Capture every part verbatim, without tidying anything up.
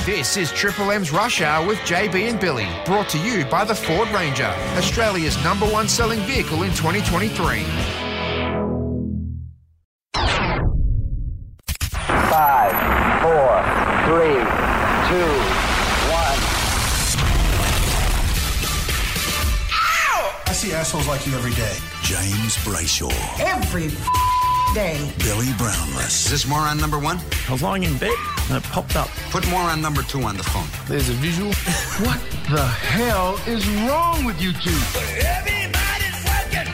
This is Triple M's Rush Hour with J B and Billy, brought to you by the Ford Ranger, Australia's number one selling vehicle in twenty twenty-three. Five, four, three, two, one. I see assholes like you every day. James Brayshaw. Every day. Billy Brownless. Is this moron number one? I was lying in bed and it popped up. Put moron number two on the phone. There's a visual. What the hell is wrong with you two? Everybody's working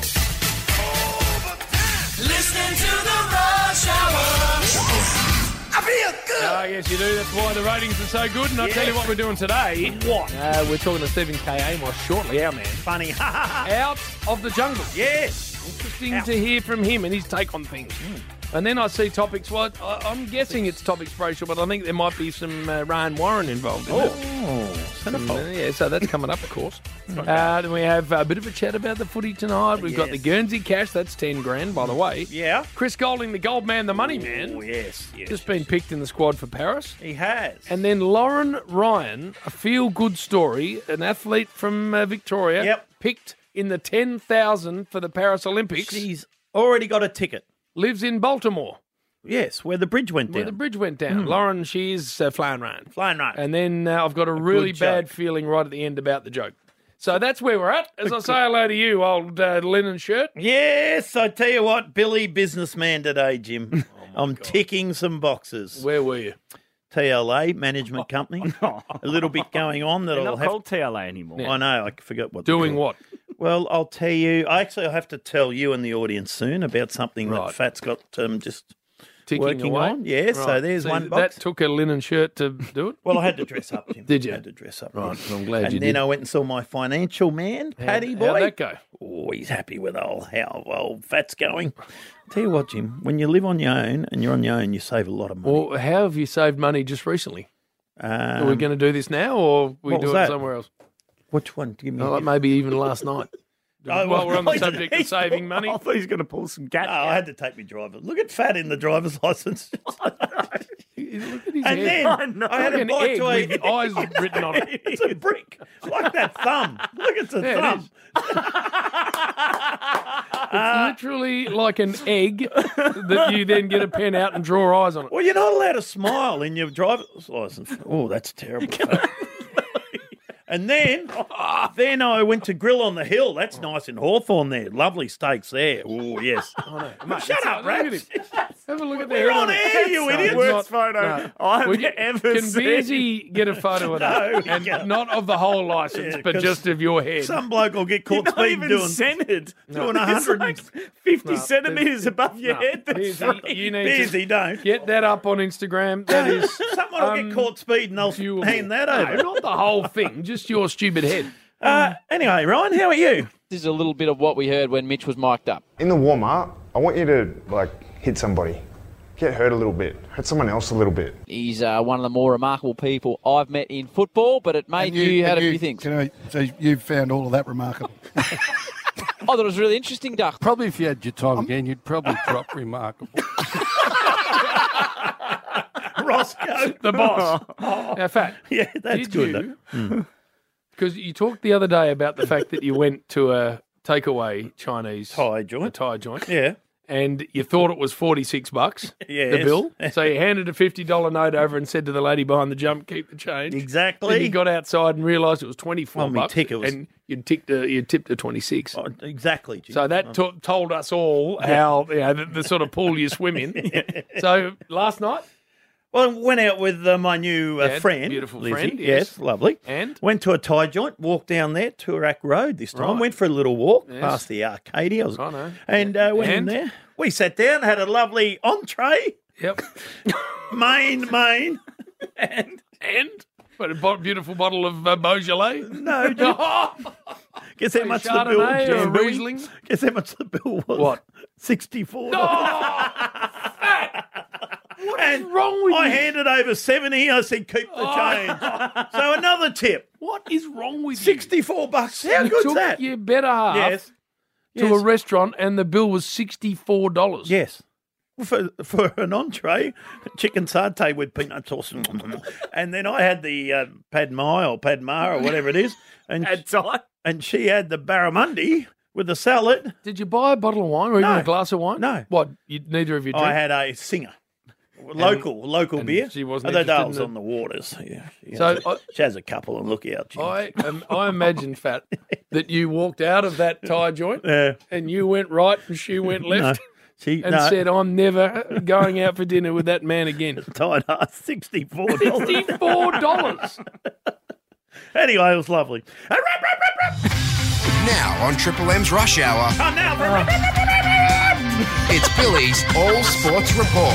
overtime. Listening to the Rush Hour. I feel good. Oh, yes, you do. That's why the ratings are so good. And I'll Yes. tell you what we're doing today. What? Uh, we're talking to Stephen K. Amos shortly, our man. Funny. Out of the jungle. Yes. Interesting Out. to hear from him and his take on things. Mm. And then I see topics. Well, I, I'm guessing it's topics racial, but I think there might be some uh, Ryan Warren involved in Oh, it. centerfold. Uh, yeah, so that's coming up, of course. uh, then we have a bit of a chat about the footy tonight. We've got Yes. the Guernsey cash. That's ten grand, by the way. Yeah. Chris Golding, the gold man, the money man. Oh, yes, yes. Just been picked in the squad for Paris. He has. And then Lauren Ryan, a feel-good story, an athlete from uh, Victoria, Yep. picked in the ten thousand for the Paris Olympics. She's already got a ticket. Lives in Baltimore, Yes, where the bridge went where down. the bridge went down. Lauren, she's uh, flying round. Flying right. And then uh, I've got a really good bad joke. feeling right at the end about the joke. So that's where we're at. As I say hello to you, old uh, linen shirt. Yes, I tell you what, Billy, businessman today, Jim. I'm ticking some boxes. Where were you? T L A, management company. A little bit going on that They're I'll not have. called T L A anymore. I know, I forgot what. they're Doing called. what? Well, I'll tell you. I actually I have to tell you and the audience soon about something Right. that Fat's got um, just Ticking working away? on. Yeah, so Right. there's one That box. took a linen shirt to do it? Well, I had to dress up, Jim. Did you? I had to dress up. Right, yeah. I'm glad and you then did. I went and saw my financial man, Paddy How- boy. How'd that go? Oh, he's happy with old how old Fat's going. Tell you what, Jim, when you live on your own and you're on your own, you save a lot of money. Well, how have you saved money just recently? Um, Are we going to do this now, or we what do was it that? somewhere else? Which one? Give me. Oh, a like hint. maybe even last night. Oh, While we're on the he's- subject of he's- saving money. I thought he was going to pull some gat. No, I had to take my driver. Look at Fat in the driver's license. Look at his And head. then I know. I had Like a an bite egg to eat. with eyes written on it. It's a brick, like that thumb. Look, it's a Yeah, it thumb. It's literally like an egg that you then get a pen out and draw eyes on it. Well, you're not allowed to smile in your driver's license. Oh, that's terrible. And then, then I went to Grill on the Hill. That's nice in Hawthorne there. Lovely steaks there. Oh, yes. Mate, Shut it's- up, look at Raps. him. Have a look at the We're head on it. air, you It's idiot. not- Worst photo I've Well, you- ever Can seen. Beersy get a photo of that? No, he and can't. not of the whole license, Yeah, but 'cause just of your head. Some bloke will get You're caught not speeding even doing, centered. doing a It's hundred. like fifty No, centimetres above your No. head. That's Beersy, right. you need Beersy, to don't. get that up on Instagram. That is Someone will um, get caught speeding, they'll viewable. hand that No, over. not the whole thing, just your stupid head. Uh, anyway, Ryan, how are you? This is a little bit of what we heard when Mitch was mic'd up. In the warm-up, I want you to, like, hit somebody. Get hurt a little bit. Hurt someone else a little bit. He's uh, one of the more remarkable people I've met in football, but it made And you, you had a and few things. You know, so you've found all of that remarkable. I thought it was really interesting, Duck. Probably if you had your time again, you'd probably drop remarkable. Roscoe. The boss. Now, Fat, Yeah, that's did good. you, because you talked the other day about the fact that you went to a takeaway Chinese Thai a joint. Thai joint, Yeah. and you thought it was forty-six bucks, Yes. the bill. So you handed a fifty dollar note over and said to the lady behind the jump, keep the change. Exactly. Then you got outside and realised it was twenty-four Well, my bucks, ticket was- and you'd, ticked a, you'd tipped a twenty-six. Oh, exactly. Jim. So that to- told us all how, you know, the, the sort of pool you swim in. So last night, Well, I went out with uh, my new uh, Yeah, friend. beautiful Lizzie. friend, Yes. yes. lovely. And? Went to a Thai joint, walked down there, Toorak Road this time. Right. Went for a little walk Yes. past the Arcadia. I was- I know. And uh, went in And? there. We sat down, had a lovely entree, yep, main, main. and and what a bo- beautiful bottle of uh, Beaujolais. No, Jim. Guess how much the bill Chardonnay or Jamboree? Riesling? Guess how much the bill was? What? sixty-four Oh, dollars. what is wrong with I you? handed over seventy. I said, keep the change. So another tip. What is wrong with sixty-four bucks. How you? good's took that? your better half Yes. to Yes. a restaurant and the bill was sixty-four dollars. Yes. for for an entree, chicken satay with peanut sauce, and then I had the uh, pad mai or pad ma or whatever it is, and and she had the barramundi with the salad. Did you buy a bottle of wine or even No. a glass of wine? No. What? You, neither of you drank? I had a Singer, local local and beer. she wasn't Although interested that was in the- on the waters. Yeah, she So has, a, I- she has a couple, and look out. She I um, I imagine, Fat, that you walked out of that Thai joint Yeah. and you went right and she went left. No. She And no. said, I'm never going out for dinner with that man again. Tied up sixty-four dollars. sixty-four dollars. Anyway, it was lovely. Now on Triple M's Rush Hour, Oh, now, it's Billy's All Sports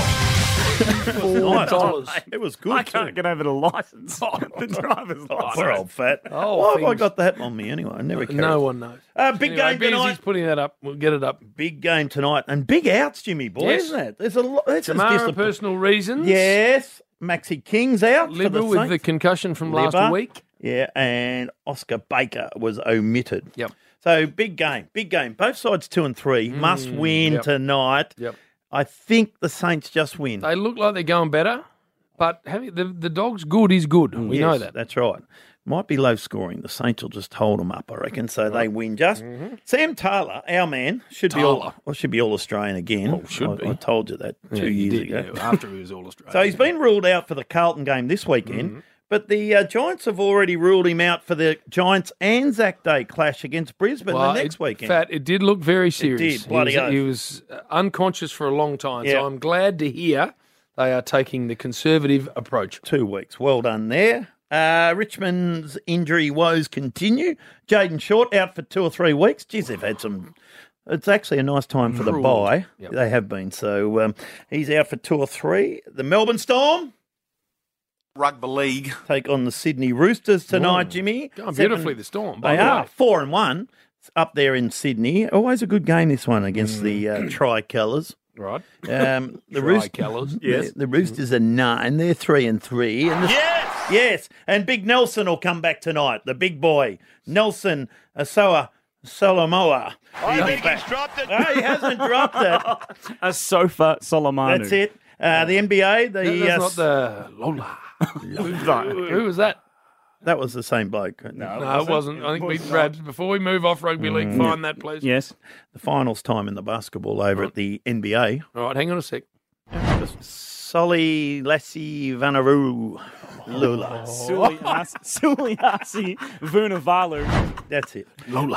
Report. Four dollars. It was good. I can't too. get over the license. the driver's license. Poor old fat. Oh, Why have I things. got that on me anyway? I never carry No it. one knows. Uh, big Anyway, game Bearsy's tonight. putting that up. We'll get it up. Big game tonight. And big outs, Jimmy boy, Yes. isn't it? There's a lot. That's just Tamara, a- personal reasons. Yes. Maxi King's out. for Libba the with Saints. the concussion from last Libba. week. Yeah, and Oscar Baker was omitted. Yep. So big game, big game. Both sides two and three must win Mm, yep. tonight. Yep. I think the Saints just win. They look like they're going better, but having the the dog's good is good. We Yes, know that. That's right. Might be low scoring. The Saints will just hold them up, I reckon. So they win just. Sam Taylor, our man, should be all Taylor. well, should be all Australian again. Oh, should I, be. I told you that two Yeah, you years did, ago. yeah, after he was all Australian. So he's been ruled out for the Carlton game this weekend. But the uh, Giants have already ruled him out for the Giants Anzac Day clash against Brisbane Well, the next it, weekend. Fat, it did look very serious. did, bloody he was, oath. he was uh, unconscious for a long time. Yeah. So I'm glad to hear they are taking the conservative approach. Two weeks. Well done there. Uh, Richmond's injury woes continue. Jaden Short out for two or three weeks. Geez, they've had some. It's actually a nice time for the Ruled. bye. Yep. They have been. So um, he's out for two or three. The Melbourne Storm Rugby league. take on the Sydney Roosters tonight, Ooh. Jimmy. Going Seven- beautifully, the Storm. By They the are way. four and one up there in Sydney. Always a good game, this one against the uh, Tricolours. Right. Um, the Roosters, Tricolours. yes. The, the Roosters are nine. They're three and three. And the, yes, yes. And Big Nelson will come back tonight. The big boy, Nelson Asoa Solomoa. I think he's dropped it. No, he hasn't dropped it. A sofa Solomon. That's it. Uh, the N B A. The That- That's uh, not the Lola. who, who was that? that was the same bloke. No, No, it wasn't. I think we, Brad, before we move off rugby league, find that, please. Yes. The finals time in the basketball over at the N B A. All right, hang on a sec. Solly Lassie Vanaru Lula. Suliasi Vunivalu. That's it. Lola.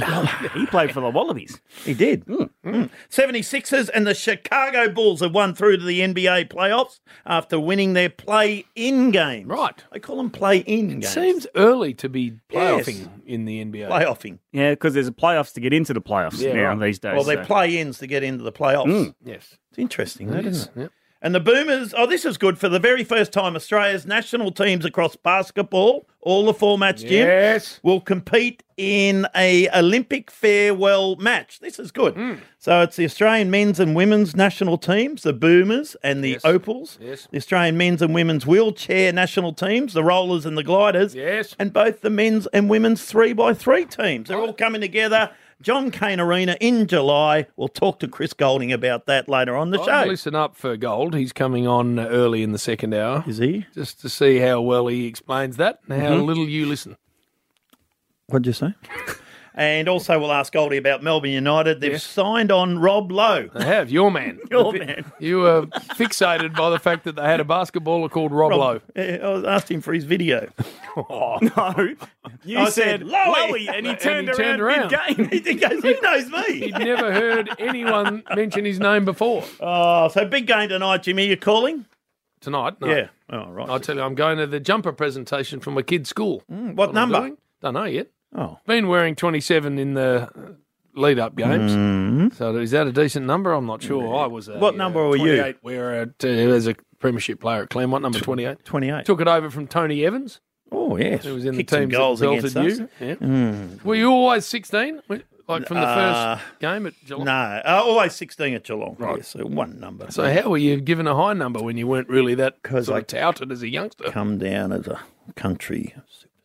He played for the Wallabies. He did. Mm. seventy-sixers and the Chicago Bulls have won through to the N B A playoffs after winning their play-in games. Right. They call them play-in It games. seems early to be playoffing Yes. in the N B A. Playoffing. Yeah, because there's playoffs to get into the playoffs Yeah, now right. these days. Well, they're so. play-ins to get into the playoffs. Yes. It's interesting, that, It is, isn't it? yep. And the Boomers, oh, this is good. For the very first time, Australia's national teams across basketball, all the formats, Jim, Yes. will compete in a Olympic farewell match. This is good. Hmm. So it's the Australian men's and women's national teams, the Boomers and the Yes. Opals. Yes. The Australian men's and women's wheelchair national teams, the Rollers and the Gliders. Yes. And both the men's and women's three by three teams. They're all coming together. John Cain Arena in July. We'll talk to Chris Golding about that later on the I'd show. listen up for Gold. He's coming on early in the second hour. Is he? Just to see how well he explains that and how Mhm. little you listen. What'd you say? And also we'll ask Goldie about Melbourne United. They've Yes. signed on Rob Lowe. They have, your man. Your man. You were fixated by the fact that they had a basketballer called Rob, Lowe. Yeah, I was asked him for his video. Oh. No, you I said, said, Lowy, Lowy, and he and turned, he turned around, around. mid-game. He goes, who knows me? He'd never heard anyone mention his name before. Oh, so big game tonight, Jimmy. You calling? Tonight, no. Yeah. Oh, right. I'll tell you, I'm going to the jumper presentation from a kid's school. Mm, what number? Don't know yet. Oh. Been wearing twenty-seven in the lead-up games. Mm. So is that a decent number? I'm not sure. I was a, What number were you? twenty-eight. We were at, uh, as a premiership player at Claremont, number twenty-eight. twenty-eight. Took it over from Tony Evans. Oh, yes. Who was in Kicked the some teams goals that against belted us. you. Yeah. Mm. Were you always sixteen? Like from the Uh, first game at Geelong? No, uh, always sixteen at Geelong. Right. Yes, so one number. So how were you given a high number when you weren't really that 'Cause sort I of touted as a youngster? Come down as a country.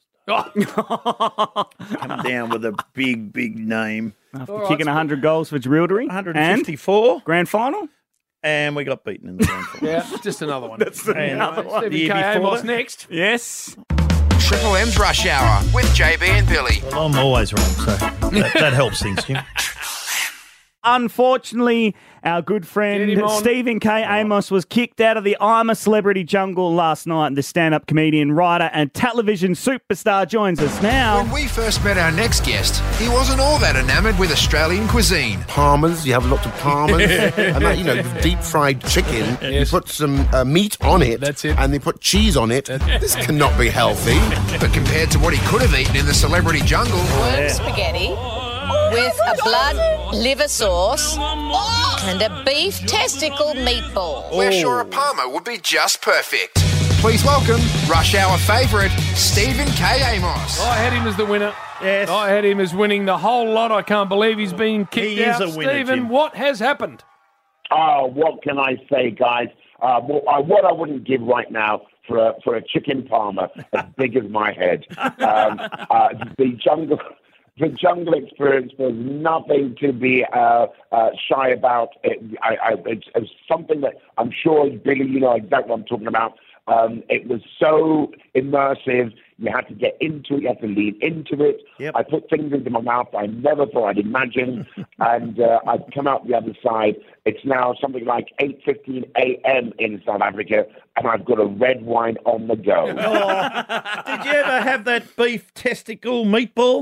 Oh. Come down with a big, big name. After All right, kicking so- one hundred goals for Jerilderie. one hundred And fifty-four. grand final? and we got beaten in the grand final. Yeah, just another one. That's another one. Stephen The year K. before Amos that? next. Yes. Triple M's Rush Hour with J B and Billy. Well, I'm always wrong, so that, that helps things, Jim. Unfortunately, our good Get friend him on. Stephen K. Amos was kicked out of the I'm a Celebrity jungle last night. The stand-up comedian, writer and television superstar joins us now. When we first met our next guest, he wasn't all that enamoured with Australian cuisine. Parmas, you have lots of parmas, and that, you know, deep fried chicken. You put some uh, meat on it, That's it. and they put cheese on it. This cannot be healthy. But compared to what he could have eaten in the celebrity jungle, Worm spaghetti with a blood liver sauce and a beef testicle meatball. we're sure a Parma would be just perfect. Please welcome Rush Hour favourite, Stephen K. Amos. I had him as the winner. Yes. I had him as winning the whole lot. I can't believe he's been kicked He is out. a winner, Stephen, Jim. what has happened? Oh, what can I say, guys? Uh, what, I, what I wouldn't give right now for a, for a chicken parma as big as my head. Um, uh, the jungle... The jungle experience was nothing to be uh, uh, shy about. It, I, I, it's, it's something that I'm sure, Billy, you know exactly what I'm talking about. Um, it was so immersive. You had to get into it. You had to lean into it. Yep. I put things into my mouth I never thought I'd imagine. and uh, I've come out the other side. It's now something like eight fifteen a.m. in South Africa, and I've got a red wine on the go. Oh, did you ever have that beef testicle meatball?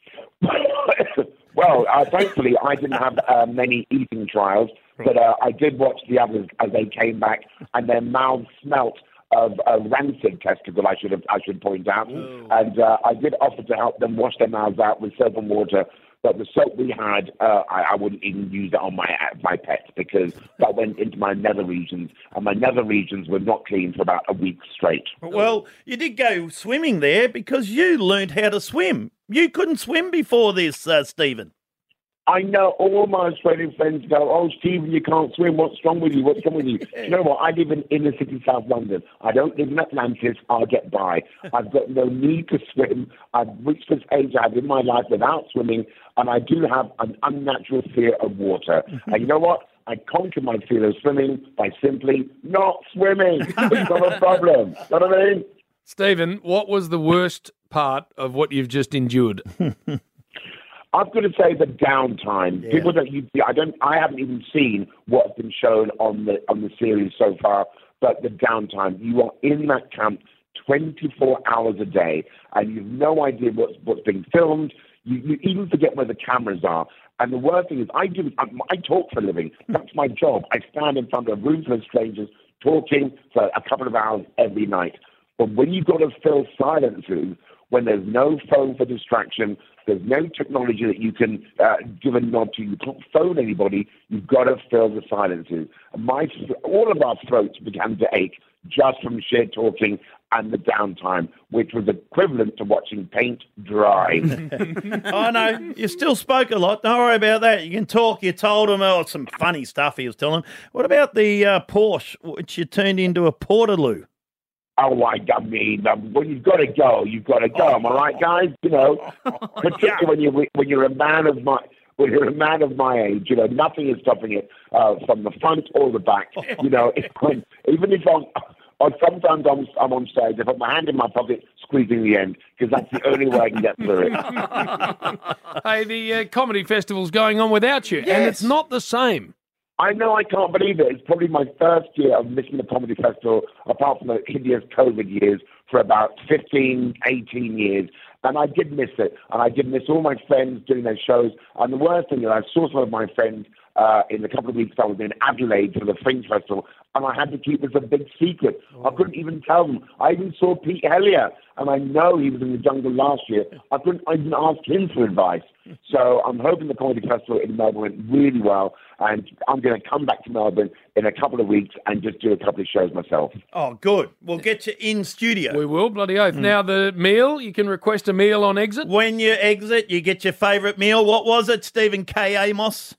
Well, uh, thankfully, I didn't have uh, many eating trials, but uh, I did watch the others as they came back, and their mouths smelt of a rancid testicle. I should have, I should point out, Ooh. and uh, I did offer to help them wash their mouths out with soap and water. But the soap we had, uh, I, I wouldn't even use it on my my pet because that went into my nether regions, and my nether regions were not clean for about a week straight. Well, you did go swimming there because you learned how to swim. You couldn't swim before this, uh, Stephen. I know all my Australian friends go, oh, Stephen, you can't swim. What's wrong with you? What's wrong with you? You know what? I live in inner city South London. I don't live in Atlantis. I'll get by. I've got no need to swim. I've reached this age I have in my life without swimming, and I do have an unnatural fear of water. And you know what? I conquer my fear of swimming by simply not swimming. It's not a problem. You know what I mean? Stephen, what was the worst part of what you've just endured? I've got to say the downtime. Yeah. People that you, I don't, I haven't even seen what's been shown on the on the series so far. But the downtime, you are in that camp twenty-four hours a day, and you've no idea what's what's being filmed. You, you even forget where the cameras are. And the worst thing is, I do, I, I talk for a living. That's my job. I stand in front of a room full of strangers talking for a couple of hours every night. But when you've got to fill silences, when there's no phone for distraction, there's no technology that you can uh, give a nod to, you can't phone anybody, you've got to fill the silences. And my, all of our throats began to ache just from sheer talking and the downtime, which was equivalent to watching paint dry. Oh, no, you still spoke a lot. Don't worry about that. You can talk. You told him oh, some funny stuff he was telling him. What about the uh, Porsche, which you turned into a Portaloo? Oh, I, I mean, um, when you've got to go, you've got to go. Am I right, guys? You know, particularly when you when you're a man of my when you're a man of my age, you know, nothing is stopping it uh, from the front or the back. You know, if, when, even if I'm, or sometimes I'm I'm on stage, I put my hand in my pocket, squeezing the end, because that's the only way I can get through it. Hey, the uh, comedy festival's going on without you, Yes. and it's not the same. I know, I can't believe it. It's probably my first year of missing the comedy festival, apart from the hideous COVID years, for about fifteen, eighteen years. And I did miss it. And I did miss all my friends doing their shows. And the worst thing is I saw some of my friends uh, in the couple of weeks I was in Adelaide for the Fringe Festival, and I had to keep it a big secret. I couldn't even tell them. I even saw Pete Hellier, and I know he was in the jungle last year. I couldn't even ask him for advice. So I'm hoping the Comedy Festival in Melbourne went really well, and I'm going to come back to Melbourne in a couple of weeks and just do a couple of shows myself. Oh, good. We'll get you in studio. We will, bloody oath. Now, the meal, you can request a meal on exit. When you exit, you get your favourite meal. What was it, Stephen K. Amos?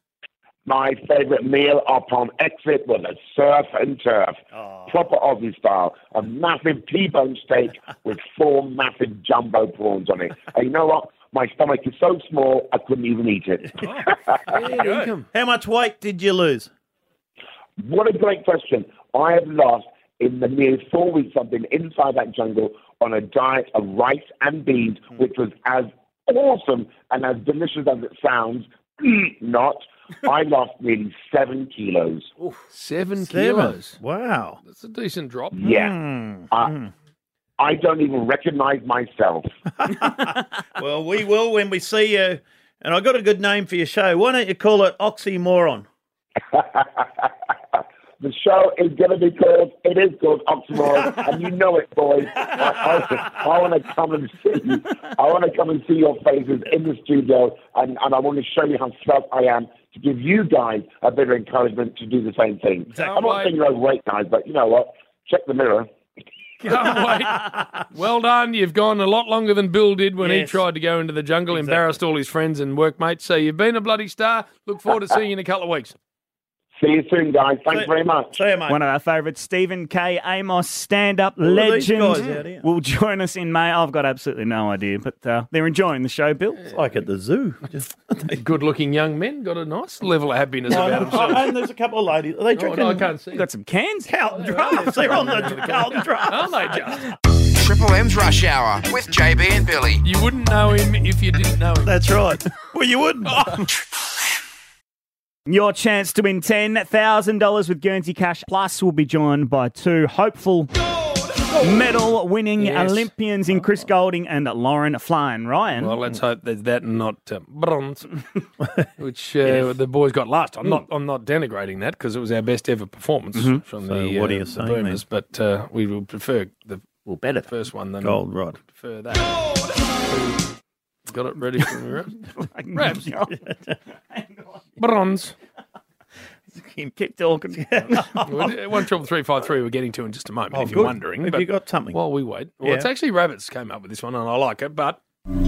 My favourite meal upon exit was a surf and turf, oh. proper Aussie style, a massive T-bone steak with four massive jumbo prawns on it. And you know what? My stomach is so small, I couldn't even eat it. Oh, how much weight did you lose? What a great question. I have lost in the near four weeks I've been inside that jungle on a diet of rice and beans, which was as awesome and as delicious as it sounds. Not. I lost nearly seven kilos. Seven, Seven. kilos. Wow. That's a decent drop. Yeah. Mm. Uh, Mm. I don't even recognize myself. Well, we will when we see you. And I got a good name for your show. Why don't you call it Oxymoron? The show is going to be called, it is called Oxymoron, and you know it, boys. I, I, I want to come and see you. I want to come and see your faces in the studio, and, and I want to show you how svelte I am to give you guys a bit of encouragement to do the same thing. Exactly. I'm not saying you're overweight, guys, but you know what? Check the mirror. Can't wait. Well done. You've gone a lot longer than Bill did when Yes. he tried to go into the jungle, Exactly. embarrassed all his friends and workmates. So you've been a bloody star. Look forward to seeing you in a couple of weeks. See you soon, guys. Thanks very much. See you, mate. One of our favourites, Stephen K. Amos, stand-up Who are these legend, guys out here? will join us in May. I've got absolutely no idea, but uh, they're enjoying the show, Bill. It's like at the zoo. Just Good-looking young men, got a nice level of happiness about themselves. and there's a couple of ladies. Are they Oh, drinking? no, I can't see. Got some cans. Carlton Drafts. They're on the Carlton Drafts. Aren't they just? Triple M's Rush Hour with J B and Billy. You wouldn't know him if you didn't know him. That's right. Well, you wouldn't. Your chance to win ten thousand dollars with Guernsey Cash Plus will be joined by two hopeful medal-winning Yes. Olympians in Chris Golding and Lauren Flying Ryan. Well, let's hope there's that and not uh, bronze, which uh, the boys got last. I'm not. I'm not denigrating that because it was our best ever performance Mhm. from So the, what uh, are you the saying, Boomers, but uh, we will prefer the well, better first one than Gold, right. Prefer that. Got it ready for me, Rabs? Bronze. Keep talking. One triple three five three. We're getting to in just a moment. Oh, if you're good. wondering, Have but you got something? While we wait, well, Yeah. it's actually Rabbits came up with this one, and I like it. But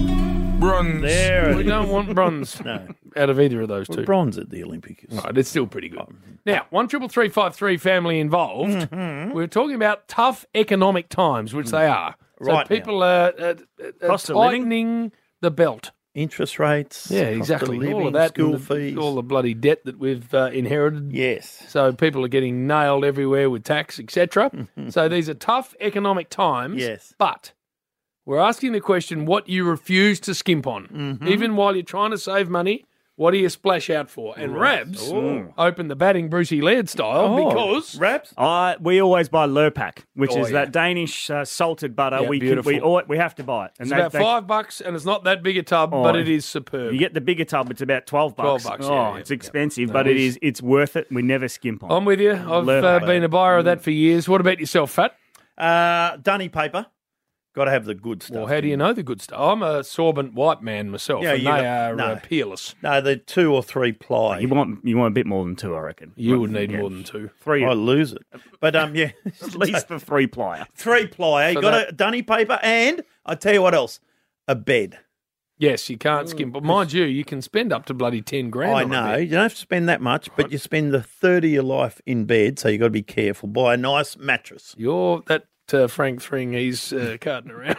bronze. There it we is. don't want bronze. No. Out of either of those two. Bronze at the Olympics. Right, it's still pretty good. Now, one triple three five three family involved. Mm-hmm. We're talking about tough economic times, which they are. So Right now. people are, are, are Cost of living? tightening the belt. Interest rates. Yeah, cost of exactly. living, all of that, school and the- fees. all the bloody debt that we've uh, inherited. Yes. So people are getting nailed everywhere with tax, et cetera. So these are tough economic times. Yes. But we're asking the question: what you refuse to skimp on, Mm-hmm. even while you're trying to save money. What do you splash out for? And Rabs opened the batting Brucey Laird style Oh, because Raps? Uh, we always buy Lurpak, which Oh, is yeah. that Danish uh, salted butter. Yeah, we can, beautiful. we al- we have to buy it. And it's they- about they- five bucks, and it's not that big a tub, Oh, but it is superb. You get the bigger tub; it's about twelve bucks. twelve bucks, Oh, yeah, yeah, it's yeah. expensive, No, but it it is. is it's worth it. We never skimp on. I'm with you. I've uh, Lurpak. been a buyer of that for years. What about yourself, Fat? Uh, Dunny paper. Got to have the good stuff. Well, how do you know the good stuff? I'm a sorbent white man myself, Yeah, and you they got- are no. uh, peerless. No, they're two or three ply. You want you want a bit more than two, I reckon. You would need Yeah. more than two. Three, I lose it. But um, yeah, at least for three plier. three ply. You So got that- a Dunny paper, and I tell you what else, a bed. Yes, you can't skim, but mind you, you can spend up to bloody ten grand. I on a know bed. you don't have to spend that much, but you spend the third of your life in bed, so you got to be careful. Buy a nice mattress. You're that uh, Frank Thring. He's uh, carting around.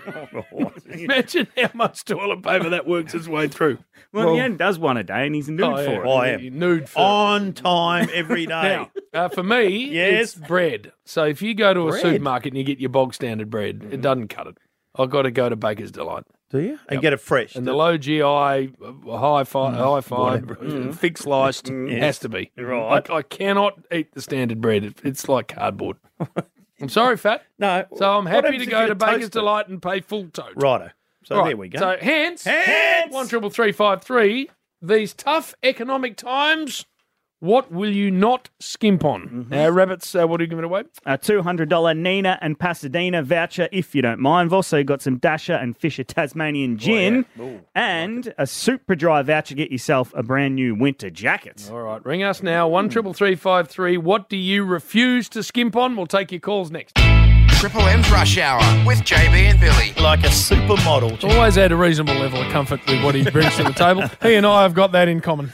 Imagine how much toilet paper that works its way through. Well, he only does one a day, and he's nude Oh, yeah. for it. I am. You're nude for On time every day. Now, uh, for me, Yes. it's bread. So if you go to a Bread? supermarket and you get your bog standard bread, it doesn't cut it. I've got to go to Baker's Delight. Do you? And get it fresh. And the low G I, uh, high fi- high five, Whatever. uh, thick sliced has to be. Right. I, I cannot eat the standard bread. It, it's like cardboard. I'm sorry, Fat. No. So I'm what happy happens to if go you to Baker's toast it? Delight and pay full tote. Righto. So Right, there we go. So hands, Hands! one triple three five three. These tough economic times, what will you not skimp on? Mm-hmm. Now, Rabbits, uh, what are you giving away? A two hundred dollars Nina and Pasadena voucher, if you don't mind. We've also got some Dasher and Fisher Tasmanian gin Oh, yeah. Ooh, and a Super Dry voucher. Get yourself a brand new winter jacket. All right, ring us now, one triple three five three. What do you refuse to skimp on? We'll take your calls next. Triple M's Rush Hour with J B and Billy. Like a supermodel. Always had a reasonable level of comfort with what he brings to the table. He and I have got that in common.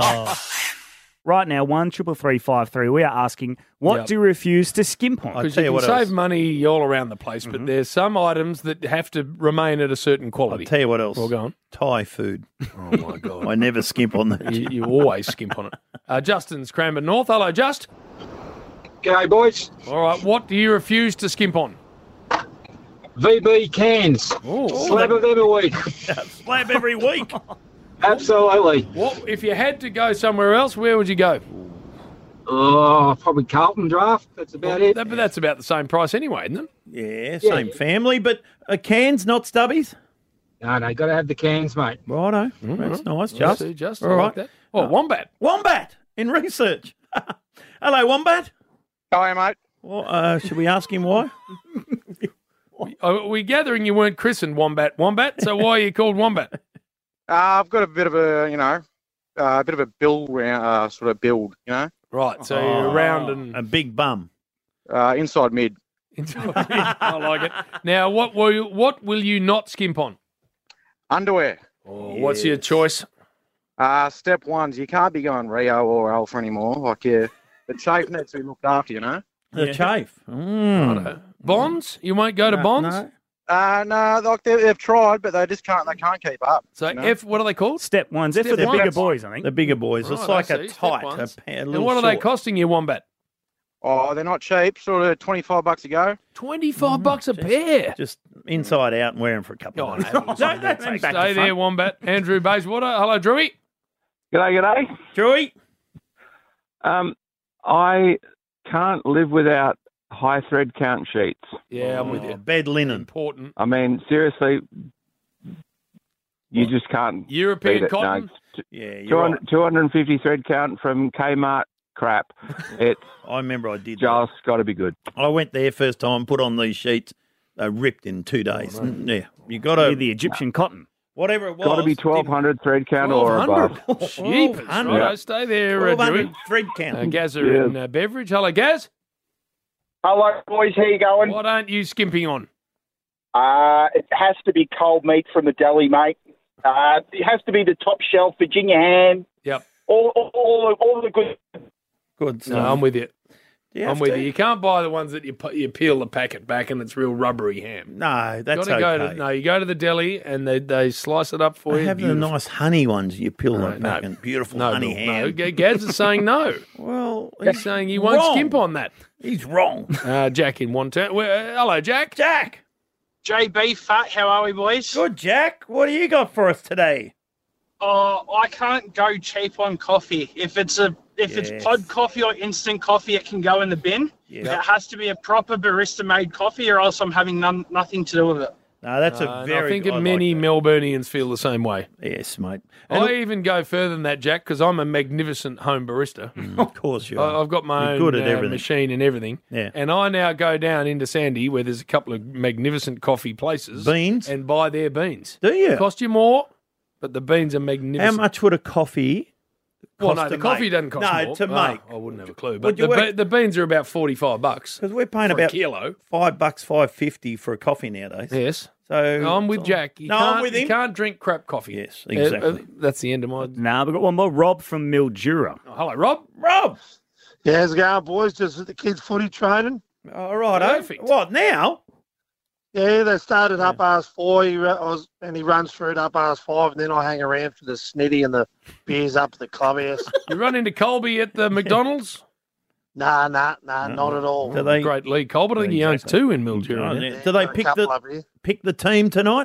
Right now, one triple three five three. We are asking, what Yep. do you refuse to skimp on? I'll Because tell you you can what save else. money all around the place, but there's some items that have to remain at a certain quality. I'll tell you what else. Well, go on. Thai food. Oh, my God. I never skimp on that. you, you always skimp on it. Uh, Justin's Cranbourne North. Hello, Just. G'day, boys. All right, what do you refuse to skimp on? V B cans. Ooh. Slab of every week. Slab every week. Absolutely. What if you had to go somewhere else? Where would you go? Oh, probably Carlton Draft. That's about Well, it. that- but that's about the same price anyway, isn't it? Yeah, Yeah. same family, but uh, cans, not stubbies. No, no, got to have the cans, mate. Righto. That's nice, Just. See, just All I right. like that. Oh, Wombat. Wombat in research. Hello, Wombat. Hi, mate. Well, uh, should we ask him why? Are we gathering you weren't christened Wombat Wombat, so why are you called Wombat? Uh, I've got a bit of a, you know, uh, a bit of a build round, uh, sort of build, you know. Right, so you're round and a big bum. Uh, inside mid. I like it. Now, what will you, what will you not skimp on? Underwear. Oh, what's your choice? Uh, step one's you can't be going Rio or Alpha anymore. Like, yeah, the chafe needs to be looked after, you know. The Yeah. chafe. Mm. Bonds? You won't go to No, Bonds? no. Uh, no, like they, they've tried, but they just can't. They can't keep up. So you know? F, what are they called? Step ones. F Step for the ones. bigger boys, I think. The bigger boys. It's Right, like I a see. Step tight, a, ones. pa- a And little what are they short. costing you, Wombat? Oh, they're not cheap. Sort of twenty-five bucks a go. Twenty-five bucks a pair. Just inside out and wear them for a couple Oh, of days. no, No, that's back to Stay front. there, Wombat. Andrew Bayswater. Hello, Drewy. G'day, g'day. Drewy. Um, I can't live without high thread count sheets. Yeah, I'm with you. Bed linen. Important. I mean, seriously, you just can't European beat it. cotton? No, Yeah, you're two right. hundred, two hundred fifty thread count from Kmart crap. It's I remember I did that. just got to be good. I went there first time, put on these sheets, they ripped in two days. Oh, Mm, yeah, you got to Yeah, the Egyptian cotton. whatever it was. Got to be twelve hundred thread count or above. Cheap. twelve hundred. Right, stay there, uh, twelve hundred Drewy. thread count. Uh, Gaz are Yeah. in uh, Beveridge. Hello, Gaz. Hello, boys. How you going? What aren't you skimping on? Uh, it has to be cold meat from the deli, mate. Uh, it has to be the top shelf, Virginia ham. Yep. All, all, all, all the good. Good. No, I'm with you. You I'm have with to. you. You can't buy the ones that you pu- you peel the packet back and it's real rubbery ham. No, that's Gotta go okay. to, no, you go to the deli and they, they slice it up for They you. have the Beautiful. nice honey ones. You peel No, that no. back and beautiful No, honey Bill, ham. no. G- Gaz is saying no. Well, He's saying he won't wrong. skimp on that. He's wrong. Uh, Jack in one turn. Well, uh, hello, Jack. Jack. J B Fat, how are we, boys? Good, Jack. What do you got for us today? Oh, I can't go cheap on coffee. If it's a if Yes. it's pod coffee or instant coffee, it can go in the bin. Yes. It has to be a proper barista-made coffee, or else I'm having none, nothing to do with it. No, that's Uh, a and very. I think I like many that. Melburnians feel the same way. Yes, mate. And I even go further than that, Jack, because I'm a magnificent home barista. of course you I- are. I've got my You're own good at uh, everything. machine and everything. Yeah. And I now go down into Sandy, where there's a couple of magnificent coffee places. Beans? And buy their beans. Do you? Cost you more, but the beans are How magnificent. much would a coffee? Well, cost no, the to coffee make? doesn't cost no, more. to Oh, make. I wouldn't have a clue. Would But you the, work- be- the beans are about forty-five bucks. Because we're paying for a about kilo. five bucks, five fifty for a coffee nowadays. Yes. So I'm with Jack. You no, can't, I'm with You him. can't drink crap coffee. Yes, Uh, exactly. uh, that's the end of my... Now we've got one more. Rob from Mildura. Oh, hello, Rob. Rob. Yeah, how's it going, boys? Just at the kids' footy training. All right. Perfect. What now? Yeah, they started up past four, he, ra- I was, and he runs through it up past five, and then I hang around for the snitty and the beers up at the clubhouse. You run into Colby at the McDonald's? Nah, nah, nah, not at all. Do they? Great Lee Colby. I think he owns two in Mildura. Oh, yeah. yeah. Do they got a pick couple the up here. pick the team tonight?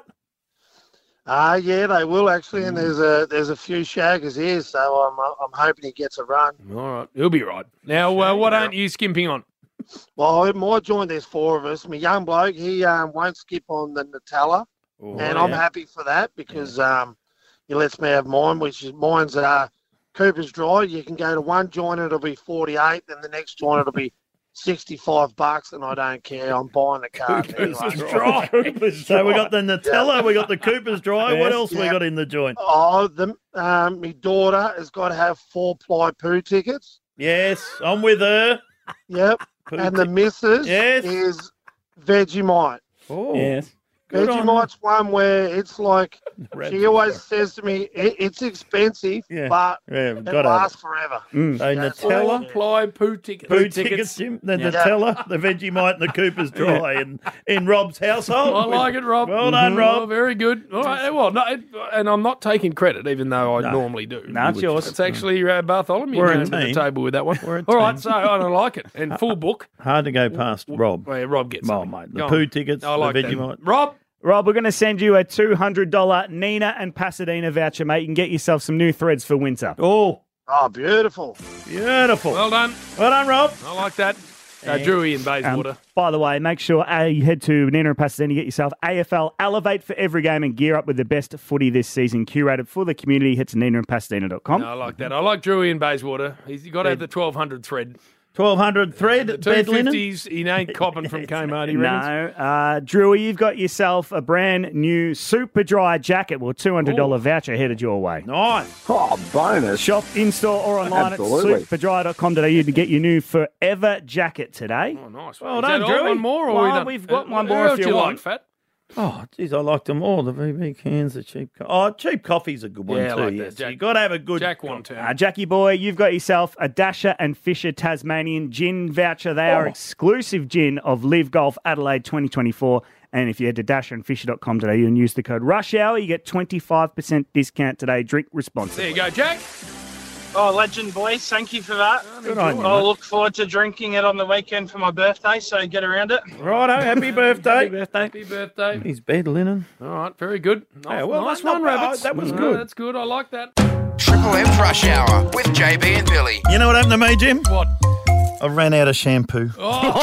Ah, yeah, they will actually, and there's a there's a few shaggers here, so I'm uh, I'm hoping he gets a run. All right. He'll be right. Now, uh, what aren't you skimping on? Well, in my joint, there's four of us. My young bloke, he um, won't skip on the Nutella, Oh, and I'm yeah. happy for that because um, he lets me have mine, which is mine's uh, Cooper's Dry. You can go to one joint, it'll be forty-eight, then the next joint it'll be sixty-five bucks, and I don't care. I'm buying the card anyway. Dry. So we got the Nutella, we got the Cooper's Dry. What Yes. else we Yeah. got in the joint? Oh, the um, my daughter has got to have four ply poo tickets. Yes, I'm with her. Yep. Poo and the tick- missus Yes. is Vegemite. Oh, Yes. Good on Vegemite's one where it's like, Red she always says to me, it, it's expensive, Yeah. but Yeah, it gotta- lasts forever. Mm. So That's Nutella, all. Fly poo tickets. Poo tickets, Jim. The Yeah. Nutella, the Vegemite, and the Cooper's Dry in, in Rob's household. I like it, Rob. Well done, Mhm. Rob. Oh, very good. All right. Well, no, it- and I'm not taking credit, even though I No. normally do. No, it's yours. It's actually uh, Bartholomew We're a going to the team. table with that one. We're a All right, team. so I don't like it. And full book. Hard to go past Rob. Well, yeah, Rob gets Oh, something. mate. The Go poo on. tickets, I like the that. Vegemite. Rob. Rob, we're going to send you a two hundred dollars Nina and Pasadena voucher, mate. You can get yourself some new threads for winter. Oh, Oh, beautiful. beautiful. Well done. Well done, Rob. I like that. Uh, Yeah. Drewy and Bayswater. Um, by the way, make sure uh, you head to Nina and Pasadena, get yourself A F L Elevate for every game and gear up with the best footy this season, curated for the community. Head to nina and pasadena dot com. No, I like that. I like Drewy and Bayswater. He's got to have the twelve hundred thread. twelve hundred thread, The bed linen. two fifties, he ain't copping from Kmart, he reckons. No, uh, Drewy, you've got yourself a brand new super dry jacket. Well, two hundred dollars voucher headed your way. Nice. Oh, bonus. Shop in store or online Absolutely. at superdry dot com dot a u to get your new Forever jacket today. Oh, nice. Well Is done, that all? Drewy. One more? Or Well, we done? we've got Uh, one who more if else you you want. like, Fat? Oh, geez, I liked them all. The V B cans, the cheap. Co- oh, cheap coffee's a good one Yeah, I too. like that. yes. Jack- You got to have a good. Jack one turn. Uh, Jackie boy, you've got yourself a Dasher and Fisher Tasmanian gin voucher. They are Oh. exclusive gin of Live Golf Adelaide twenty twenty-four. And if you head to dasher and fisher dot com dot a u and use the code Rush Hour, you get twenty-five percent discount today. Drink responsibly. There you go, Jack. Oh, legend, boys. Thank you for that. Good on you, I'll mate. look forward to drinking it on the weekend for my birthday, so get around it. Righto, happy birthday. Happy birthday. Happy birthday. His bed linen. All right, very good. Nice, Yeah, well, nice that's not one, bad. Rabbits. That was No, good. That's good. I like that. Triple M's Rush Hour with J B and Billy. You know what happened to me, Jim? What? I ran out of shampoo. Oh,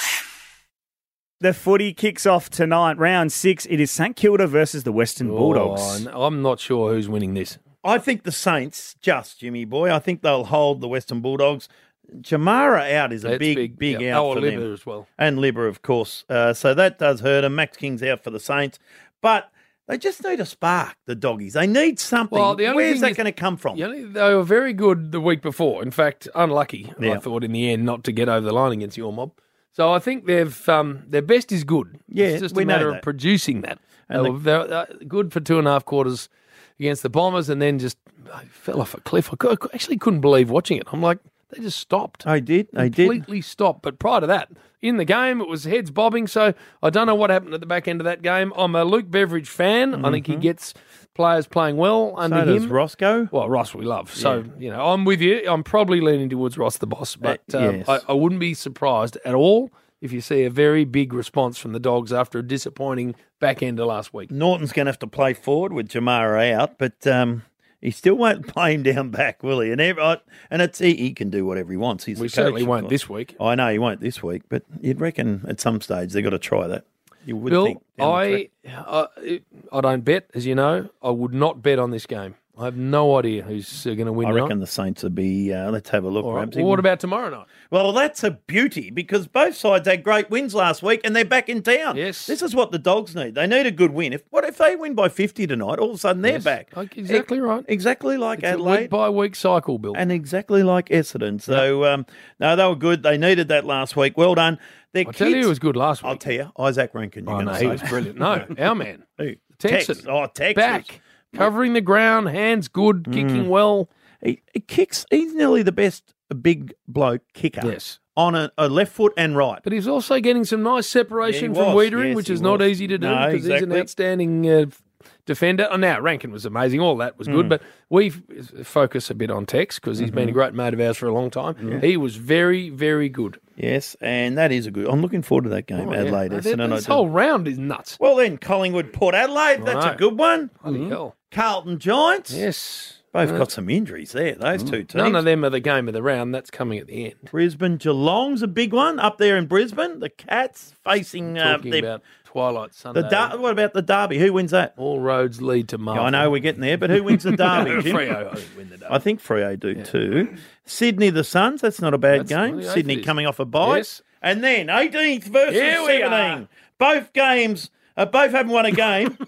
The footy kicks off tonight, round six. It is St Kilda versus the Western Bulldogs. Oh, no, I'm not sure who's winning this. I think the Saints, just Jimmy boy. I think they'll hold the Western Bulldogs. Jamara out is a That's big, big, big, yeah. out Oh, for Libba them. as well. And Libba, of course. Uh, so that does hurt them. Max King's out for the Saints. But they just need a spark, the doggies. They need something. Well, the only Where's thing that is- going to come from? Yeah, they were very good the week before. In fact, unlucky, I Yeah. thought, in the end, not to get over the line against your mob. So I think they've um, their best is good. Yeah, it's just we a know matter that. of producing that. And They were- they're uh, good for two and a half quarters against the Bombers, and then just uh, fell off a cliff. I cou- I actually couldn't believe watching it. I'm like, they just stopped. I did. I did. Completely stopped. But prior to that, in the game, it was heads bobbing. So I don't know what happened at the back end of that game. I'm a Luke Beveridge fan. I think he gets players playing well under So him. does Roscoe. Well, Ross we love. So, you know, I'm with you. I'm probably leaning towards Ross the boss, but Uh, um, yes. I, I wouldn't be surprised at all if you see a very big response from the Dogs after a disappointing back end of last week. Norton's going to have to play forward with Jamara out, but um, he still won't play him down back, will he? And every, I- and it's he, he can do whatever he wants. He's We the certainly coach, won't of this course. week. I know he won't this week, but you'd reckon at some stage they've got to try that. You would Bill, think. down the I, uh, it- I don't bet, as you know. I would not bet on this game. I have no idea who's uh, going to win I tonight. reckon the Saints will be. Uh, let's have a look. All right. Ramsey. Well, what about tomorrow night? Well, that's a beauty because both sides had great wins last week and they're back in town. Yes. This is what the Dogs need. They need a good win. If what if they win by fifty tonight? All of a sudden they're Yes. back. Okay, exactly right. Exactly like It's a Adelaide. week by week cycle, Bill. And exactly like Essendon. So, um, no, they were good. They needed that last week. Well done. Their I'll tell you kids- who was good last week. I'll tell you, Isaac Rankin. You're Oh, gonna no, say. he was brilliant. No, our man. Who? Texan. Tex. Oh, Tex. Back. Covering the ground, hands good, kicking well. He, he kicks. He's nearly the best big bloke kicker. Yes. On a, a left foot and right. But he's also getting some nice separation Yeah, he from was. Wiedering, Yes, which he is not was. easy to do No, because he's an exactly. outstanding uh, defender. Oh, now, Rankin was amazing. All that was good. Mm. But we f- focus a bit on Tex because he's been a great mate of ours for a long time. Yeah. He was very, very good. Yes, and that is a good. I'm looking forward to that game, Oh, yeah. Adelaide. No, Essendon. This I do. whole round is nuts. Well, then Collingwood, Port Adelaide. That's I a know. good one. Bloody hell. Carlton Giants. Yes. Both Yeah. got some injuries there. Those two teams. None of them are the game of the round. That's coming at the end. Brisbane Geelong's a big one up there in Brisbane. The Cats facing uh, Talking their- about Twilight Sunday. the Dar- what about the Derby? Who wins that? All roads lead to Marvel. Yeah, I know we're getting there, but who wins the Derby? Jim? Freo I think, win the Derby. I think Freo do too. Sydney the Suns. That's not a bad That's game. twenty-eighth Sydney it is. coming off a bye, Yes. and then eighteenth versus Here we seventeen. are. Both games. Uh, both haven't won a game.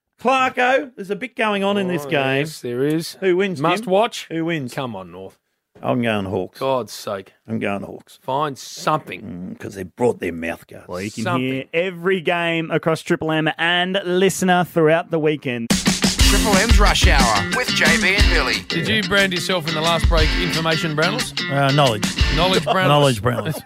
Clarko, there's a bit going on in this Oh, game. Yes, there is. Who wins? Must Jim? watch. Who wins? Come on, North. I'm going Hawks. God's sake. I'm going Hawks. Find something. Because they've brought their mouth guards. Well, you can Something. hear every game across Triple M and Listener throughout the weekend. Triple M's Rush Hour with J B and Billy. Did you brand yourself in the last break information Brownless? Uh, knowledge. Knowledge Brownless. Knowledge Brownless.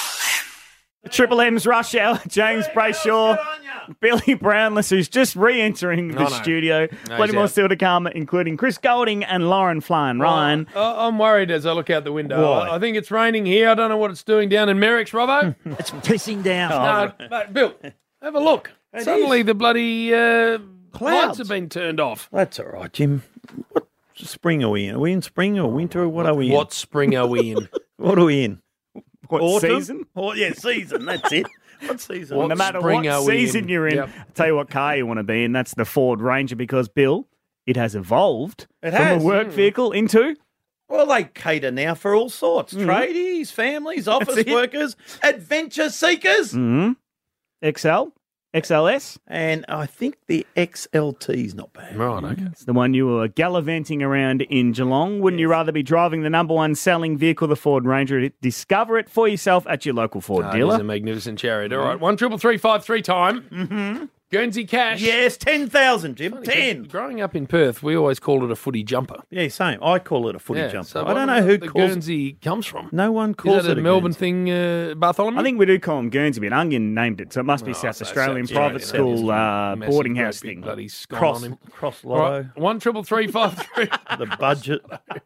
Triple M's Rush Hour, James Brayshaw, Billy Brownless, who's just re-entering the I know. studio. No, Plenty he's more out. still to come, including Chris Golding and Lauren Flynn. Ryan. Oh, I'm worried as I look out the window. Why? I, I think it's raining here. I don't know what it's doing down in Merrick's, Robbo. It's pissing down. No, mate, Bill, have a look. It Suddenly is. the bloody uh, Clouds. lights have been turned off. That's all right, Jim. What spring are we in? Are we in spring or winter? Or what are we in? What spring are we in? What are we in? What Autumn? season? Oh, yeah, season. That's it. What season? Well, no matter spring what are we season in? you're in, Yep. I'll tell you what car you want to be in. That's the Ford Ranger because, Bill, it has evolved It from has. a work Mm. vehicle into... Well, they cater now for all sorts. Mhm. Tradies, families, office That's it. workers, adventure seekers. Mm-hmm. X L, X L S. And I think the X L T's not bad. Right, okay. It's the one you were gallivanting around in Geelong. Wouldn't you rather be driving the number one selling vehicle, the Ford Ranger? Discover it for yourself at your local Ford Ah, dealer. It is a magnificent chariot. All right, one triple three five three time. Mm-hmm. Guernsey Cash. Yes, ten thousand, Jim. Funny, ten. Growing up in Perth, we always called it a footy jumper. Yeah, same. I call it a footy Yeah, jumper. so I don't wonder know who where the calls Guernsey comes from. No one calls Is that it a a Melbourne Guernsey. thing, uh, Bartholomew? I think we do call them Guernsey, but Onion named it, so it must be Oh, South so Australian South private Australian, school yeah. uh, Massive, boarding great house big thing. bloody scone Cross, on him. cross All lotto. right, one triple three five three. The budget.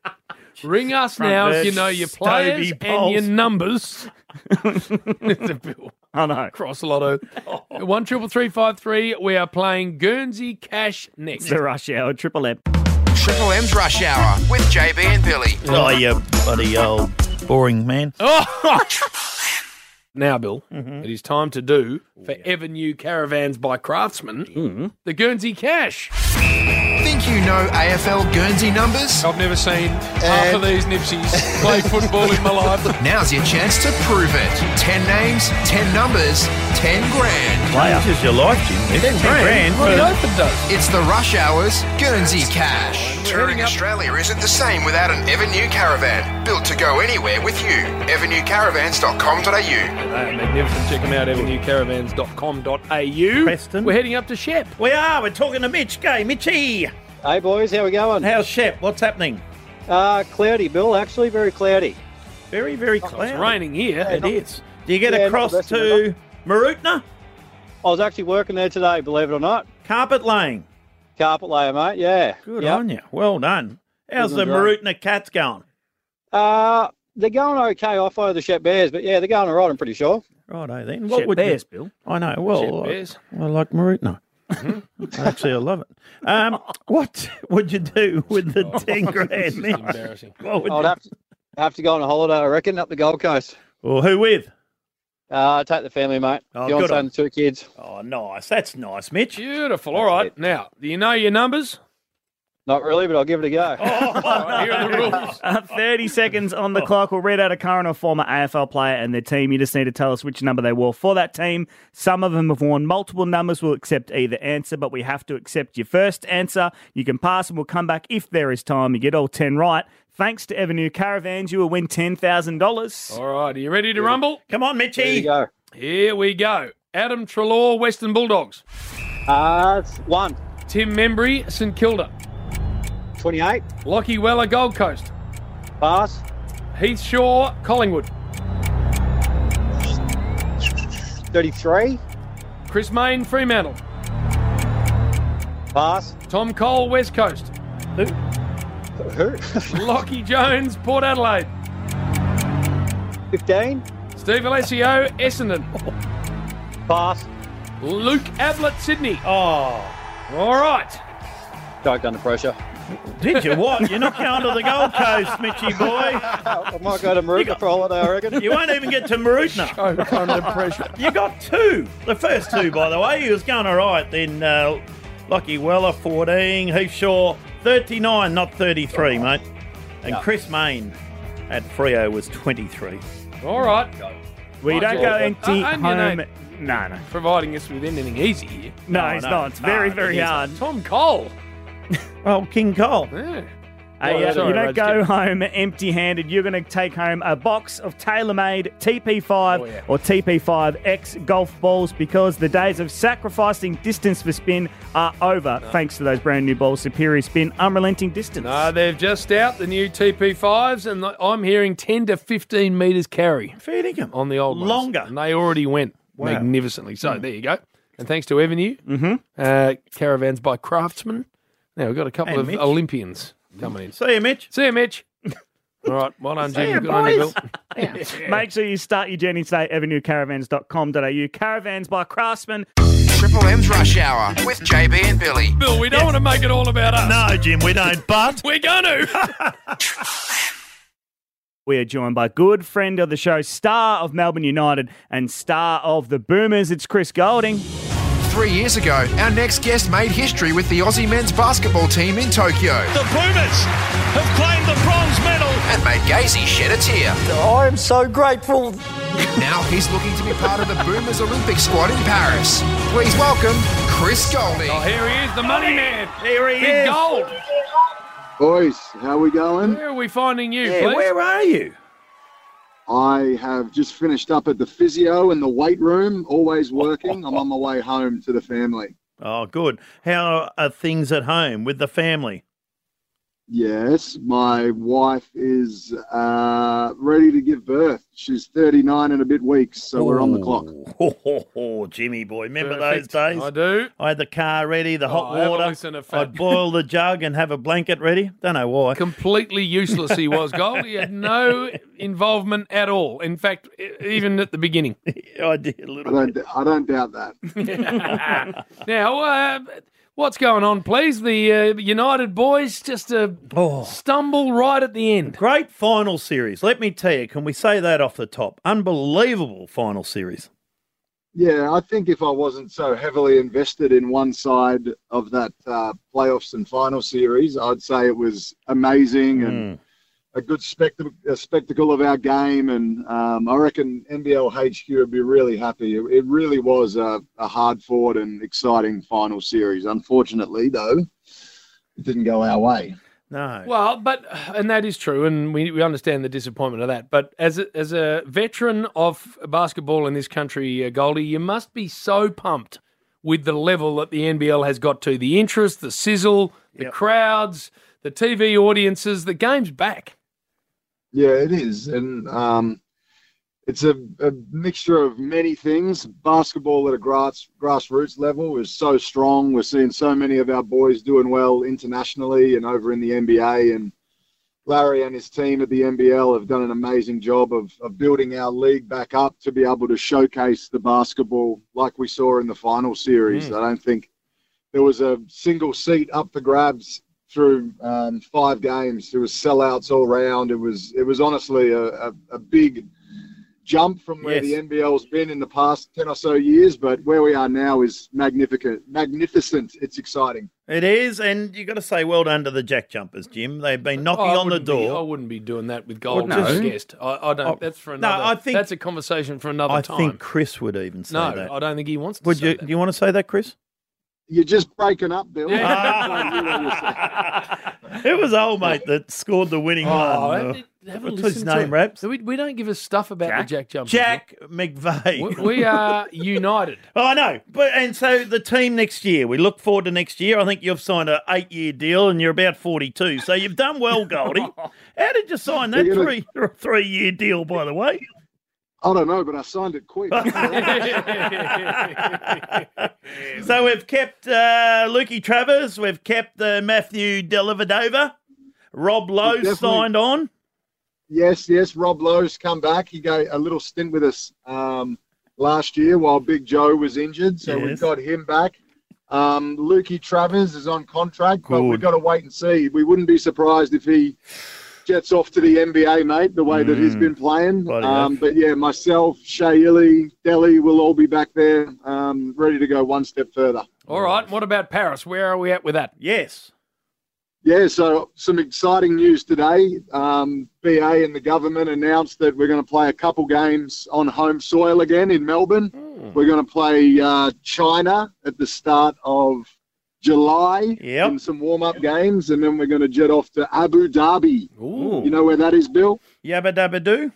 Ring us Front now if verse, you know your Stobie players and Poles. your numbers. It's a bill. I know. Cross lotto. One triple three five three. We are playing Guernsey Cash next. It's the Rush Hour, Triple M. Triple M's Rush Hour with J B and Billy. Oh, you bloody old boring man. Oh! Now, Bill, Mm-hmm. it is time to do for Ever New Caravans by Craftsman Mm-hmm. the Guernsey Cash. Think you know A F L Guernsey numbers? I've never seen half of these nipsies play football in my life. Now's your chance to prove it. Ten names, ten numbers, ten grand. Changes your life, Jim. Ten grand. What do you for- hope it does? It's the Rush Hour's Guernsey Cash. Touring Australia isn't the same without an Ever New Caravan. Built to go anywhere with you. ever new caravans dot com dot a u. They are magnificent. Check them out, ever new caravans dot com dot a u. Preston. We're heading up to Shep. We are. We're talking to Mitch. Gay, Mitchy. Hey boys, how we going? How's Shep? What's happening? Uh, cloudy, Bill. Actually, very cloudy. Very, very It's cloudy. raining here. It is. Do you get Yeah, not across the best of to Marutna? I was actually working there today, believe it or not. Carpet laying. Carpet layer, mate. Yeah. Good Yep. on you. Well done. How's Good the one, Marutna Cats going? Uh, they're going okay. I follow the Shep Bears, but yeah, they're going all right. I'm pretty sure. Righto then. What Shep would Bears, you... Bill. I know. Well, Shep I, Bears. I like Marutna. Actually, I love it. Um, what would you do with the ten grand? This is Mitch? embarrassing. What would I'd you... have to have to go on a holiday, I reckon, up the Gold Coast. Or who with? Uh, take the family, mate. Oh, Fiance good on- and the two kids. Oh, nice. That's nice, Mitch. Beautiful. All right. Now, do you know your numbers? Not really, but I'll give it a go. All right, here are the rules. Uh, thirty seconds on the clock. We'll read out a current or former A F L player and their team. You just need to tell us which number they wore for that team. Some of them have worn multiple numbers. We'll accept either answer, but we have to accept your first answer. You can pass and we'll come back if there is time. You get all ten right. Thanks to Evernew Caravans, you will win ten thousand dollars. All right. Are you ready to rumble? Come on, There Mitchy. you go. Here we go. Adam Treloar, Western Bulldogs. Uh, it's one. Tim Membry, St Kilda. twenty-eight. Lockie Weller, Gold Coast. Pass. Heath Shaw, Collingwood. thirty-three. Chris Mayne, Fremantle. Pass. Tom Cole, West Coast. Who? Lockie Jones, Port Adelaide. fifteen. Steve Alessio, Essendon. Pass. Luke Ablett, Sydney. Oh, All right. Choked under pressure. did you? What? You're not going to the Gold Coast, Mitchy boy. I might go to Marutna for a holiday, I reckon. You won't even get to Marutna. Choke under pressure. You got two. The first two, by the way. He was going all right. Then uh, Lockie Weller, fourteen. Heath Shaw, thirty-nine, not thirty-three, mate. And Chris Mayne at Freo was twenty-three. All right. We don't go empty Uh, and your home. name. No, no. Providing us with anything easy here. No, No, it's no. not. It's No, very, it very isn't. hard. Tom Cole. Oh, King Cole. Yeah. Uh, Oh, yeah, sorry, you don't Raj, go keep- home empty-handed. You're going to take home a box of tailor-made T P five Oh, yeah. or T P five X golf balls because the days of sacrificing distance for spin are over thanks to those brand new balls. Superior spin, unrelenting distance. No, they've just out the new T P fives, and I'm hearing ten to fifteen metres carry. Feeding them. On the old ones. Longer. And they already went Wow. magnificently. So there you go. And thanks to Avenue, mm-hmm. uh, Caravans by Craftsman. Now we've got a couple And of Mitch. Olympians coming in. See you, Mitch. See you, Mitch. All right, well done, See Jim. you, Good on you, boys. Bill. Make sure you start your journey today at avenue caravans dot com dot a u. Caravans by Craftsman. Triple M's Rush Hour with J B and Billy. Bill, we don't want to make it all about us. No, Jim, we don't, but we're going to. We are joined by good friend of the show, star of Melbourne United and star of the Boomers. It's Chris Golding. Three years ago, our next guest made history with the Aussie men's basketball team in Tokyo. The Boomers have claimed the bronze medal. And made Gazy shed a tear. I am so grateful. Now he's looking to be part of the Boomers Olympic squad in Paris. Please welcome Chris Golding. Oh, here he is, the money man. Here he Big is. gold. Boys, how we going? Where are we finding you, Yeah, please? where are you? I have just finished up at the physio in the weight room, always working. I'm on my way home to the family. Oh, good. How are things at home with the family? Yes, my wife is uh, ready to give birth. She's thirty-nine and a bit weeks, so we're on the clock. Oh, oh, oh, Jimmy boy, remember Perfect. those days? I do. I had the car ready, the hot Oh, have a water. listen to Fat. I'd boil the jug and have a blanket ready. Don't know why. Completely useless he was, Gold. He had no involvement at all. In fact, e- even at the beginning. I did a I little don't, bit. I don't doubt that. Now, uh, what's going on, please? The uh, United boys just uh, Oh. stumble right at the end. Great final series. Let me tell you, can we say that off the top? Unbelievable final series. Yeah, I think if I wasn't so heavily invested in one side of that uh, playoffs and final series, I'd say it was amazing and a good spectacle, a spectacle of our game. And um, I reckon N B L H Q would be really happy. It, it really was a, a hard-fought and exciting final series. Unfortunately, though, it didn't go our way. No. Well, but and that is true, and we, we understand the disappointment of that. But as a, as a veteran of basketball in this country, uh, Goldie, you must be so pumped with the level that the N B L has got to. The interest, the sizzle, the Yep. crowds, the T V audiences, the game's back. Yeah, it is. And um, it's a, a mixture of many things. Basketball at a grass, grassroots level is so strong. We're seeing so many of our boys doing well internationally and over in the N B A. And Larry and his team at the N B L have done an amazing job of, of building our league back up to be able to showcase the basketball like we saw in the final series. Mm. I don't think there was a single seat up for grabs through um, five games. There was sellouts all round. It was it was honestly a, a, a big jump from where Yes. the N B L's been in the past ten or so years, but where we are now is magnificent. Magnificent. It's exciting. It is, and you got to say well done to the Jack Jumpers, Jim. They've been knocking Oh, I on the wouldn't be- door. I wouldn't be doing that with Gold Well, as a no. guest. I, I don't. Oh, that's for no, another. I think- that's a conversation for another I time. think Chris would even say no, that. I don't think he wants to Would say you? that. Do you want to say that, Chris? You're just breaking up, Bill. It was old mate that scored the winning Oh, one. have- have a What's listen his to name, it. Raps? We, we don't give us stuff about Jack? the Jack Jumpers. Jack McVeigh. We, we are united. Oh, I know. But and so the team next year, we look forward to next year. I think you've signed an eight-year deal and you're about forty-two. So you've done well, Goldie. How did you sign that You're gonna- three three-year deal, by the way? I don't know, but I signed it quick. So we've kept uh, Lukey Travers. We've kept uh, Matthew Dellavedova. Rob Lowe Definitely. signed on. Yes, yes. Rob Lowe's come back. He gave a little stint with us um, last year while Big Joe was injured, so Yes. we've got him back. Um, Lukey Travers is on contract, but Good. we've got to wait and see. We wouldn't be surprised if he jets off to the N B A, mate, the way that he's Mm. been playing. Bloody Um, oath. but yeah, myself, Shay Illy, Delhi will all be back there, um, ready to go one step further. All right. What about Paris? Where are we at with that? Yes. Yeah, so some exciting news today. Um, B A and the government announced that we're going to play a couple games on home soil again in Melbourne. We're going to play uh, China at the start of July Yep. in some warm-up games, and then we're going to jet off to Abu Dhabi. Ooh. You know where that is, Bill? Yabba dabba doo.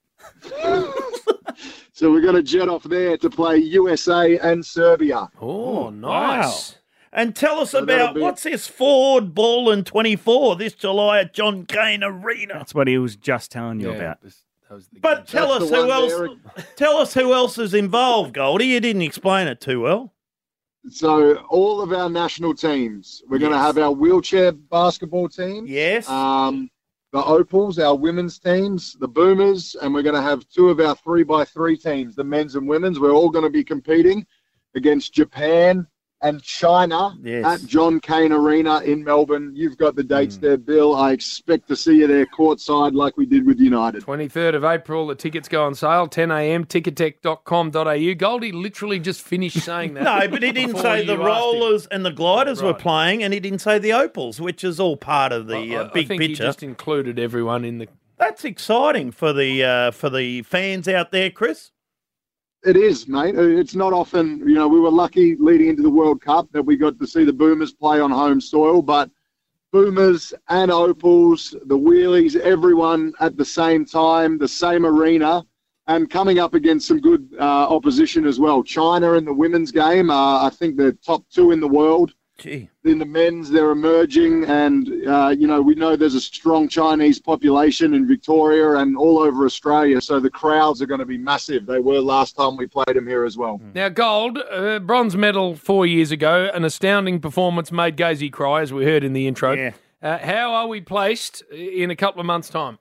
So we're going to jet off there to play U S A and Serbia. Oh, nice. Wow. And tell us So that'll about be- what's this Ford Ball and twenty-four this July at John Cain Arena. That's what he was just telling you Yeah, about. But tell That's us the who one else. there. Tell us who else is involved, Goldie. You didn't explain it too well. So all of our national teams, we're going to Yes. have our wheelchair basketball team. Yes. Um, the Opals, our women's teams, the Boomers, and we're going to have two of our three by three teams, the men's and women's. We're all going to be competing against Japan and China Yes. at John Cain Arena in Melbourne. You've got the dates there, Bill. I expect to see you there courtside like we did with United. twenty-third of April, the tickets go on sale, ten a.m, ticketek dot com dot a u. Goldie literally just finished saying that. No, but he didn't before say you the asked him. rollers and the gliders were Right. playing, and he didn't say the Opals, which is all part of the I- uh, I big think he picture. just included everyone in the... That's exciting for the uh, for the fans out there, Chris. It is, mate. Uh, It's not often, you know, we were lucky leading into the World Cup that we got to see the Boomers play on home soil, but Boomers and Opals, the Wheelies, everyone at the same time, the same arena, and coming up against some good uh, opposition as well. China in the women's game, uh, I think they're top two in the world. Gee. In the men's, they're emerging, and, uh, you know, we know there's a strong Chinese population in Victoria and all over Australia, so the crowds are going to be massive. They were last time we played them here as well. Now, gold, uh, bronze medal four years ago, an astounding performance made Gazy cry, as we heard in the intro. Yeah. Uh, how are we placed in a couple of months' time?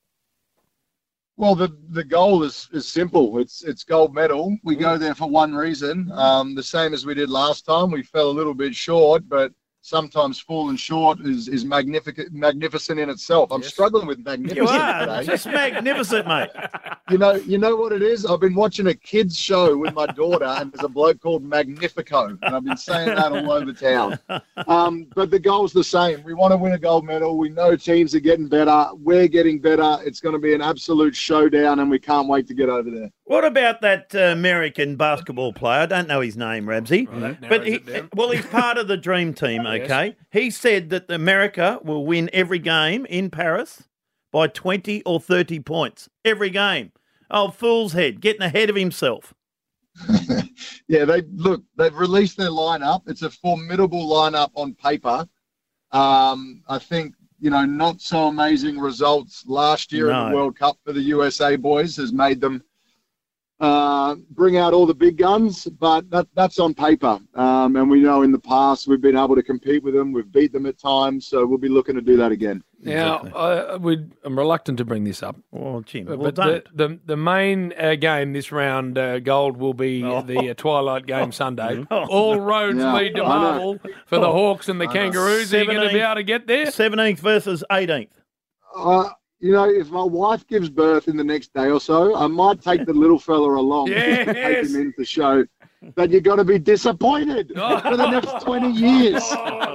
Well, the, the goal is, is simple. It's it's gold medal. We go there for one reason, um, the same as we did last time. We fell a little bit short, but sometimes falling short is, is magnificent magnificent in itself. I'm struggling with magnificent You are today. just magnificent, mate. You know, you know what it is? I've been watching a kids show with my daughter, and there's a bloke called Magnifico, and I've been saying that all over town. Um, but the goal's the same. We want to win a gold medal. We know teams are getting better. We're getting better. It's going to be an absolute showdown, and we can't wait to get over there. What about that uh, American basketball player? I don't know his name, Ramsey. that but narrows he, it down. well, he's part of the dream team, Yes. okay? He said that America will win every game in Paris by twenty or thirty points. Every game. Oh, fool's head, getting ahead of himself. Yeah, they look. They've released their lineup. It's a formidable lineup on paper. Um, I think you know, not so amazing results last year in No. the World Cup for the U S A boys has made them uh, bring out all the big guns. But that, that's on paper, um, and we know in the past we've been able to compete with them. We've beat them at times, so we'll be looking to do that again. Now, I, we'd, I'm reluctant to bring this up. Well, Jim, but well, the, the the main uh, game this round, uh, gold, will be Oh. the uh, Twilight game Sunday. Oh. All roads Yeah, lead to I know. Marvel for the Oh. Hawks and the Kangaroos. Are you going to be able to get there? seventeenth versus eighteenth. Uh, you know, if my wife gives birth in the next day or so, I might take the little fella along and take Yes. him in to show that you're going to be disappointed for the next twenty years.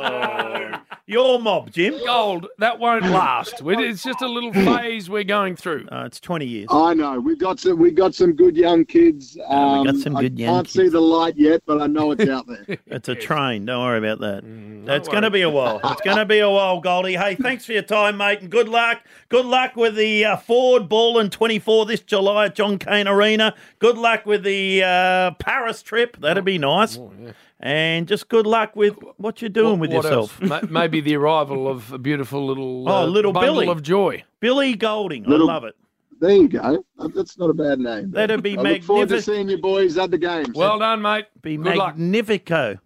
Your mob, Jim. Gold, that won't last. We- It's just a little phase we're going through. Uh, it's twenty years. I know we've got some we got some good young kids. Um, we got some good I young can't see the light yet, but I know it's out there. It's a train. Don't worry about that. Mm, It's going to be a while. It's going to be a while, Goldie. Hey, thanks for your time, mate, and good luck. Good luck with the uh, Ford Ball and twenty-four this July at John Cain Arena. Good luck with the uh, Paris trip. That'd be nice. Oh, yeah. And just good luck with what you're doing with What yourself. else? Ma- Maybe the arrival of a beautiful little, Oh, uh, little bundle Billy. of joy. Billy Golding. Little- I love it. There you go. That's not a bad name. That'd be I look forward to magnific- seeing you boys at the games. Well done, mate. Be Good luck. magnifico.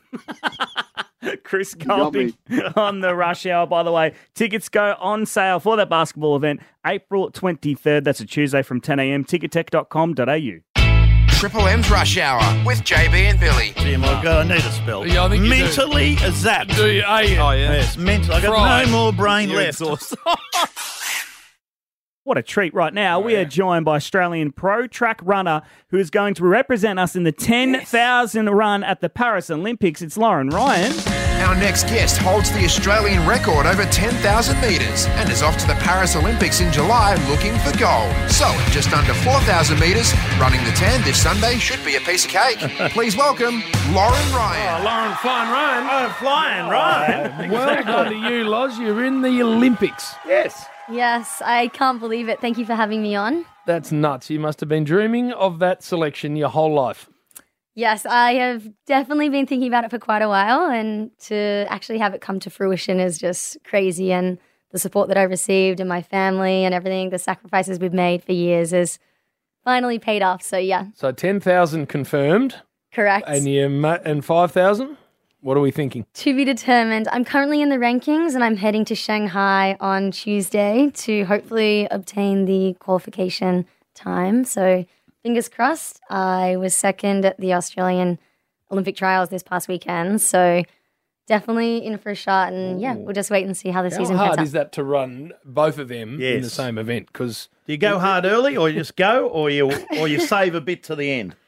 Chris got Golding on the rush hour. By the way, tickets go on sale for that basketball event April twenty-third. That's a Tuesday from ten a.m. ticketek dot com dot a u. Triple M's Rush Hour with J B and Billy. Jim, I've got, I need a spell. Yeah, I think you do. Mentally a zap. Do you? Oh, yeah. Oh, yeah. Yes, mentally. I've got Fried. no more brain You're left. exhausted. What a treat right now. We are joined by Australian pro track runner who is going to represent us in the ten thousand run at the Paris Olympics. It's Lauren Ryan. Our next guest holds the Australian record over ten thousand metres and is off to the Paris Olympics in July looking for gold. So, at just under four thousand metres, running the tan this Sunday should be a piece of cake. Please welcome Lauren Ryan. Oh, Lauren Flying Ryan. Oh, Flying Ryan. Well done to you, Loz. You're in the Olympics. Yes. Yes, I can't believe it. Thank you for having me on. That's nuts. You must have been dreaming of that selection your whole life. Yes, I have definitely been thinking about it for quite a while, and to actually have it come to fruition is just crazy. And the support that I've received and my family and everything, the sacrifices we've made for years is finally paid off. So, yeah. So ten thousand confirmed. Correct. And you ma- and five thousand? What are we thinking? To be determined. I'm currently in the rankings and I'm heading to Shanghai on Tuesday to hopefully obtain the qualification time. So fingers crossed. I was second at the Australian Olympic trials this past weekend. So definitely in for a shot. And yeah, we'll just wait and see how the How season hard pans out. is that to run both of them in the Yes. same event? Because Do you go hard early, or you just go, or you or you save a bit to the end?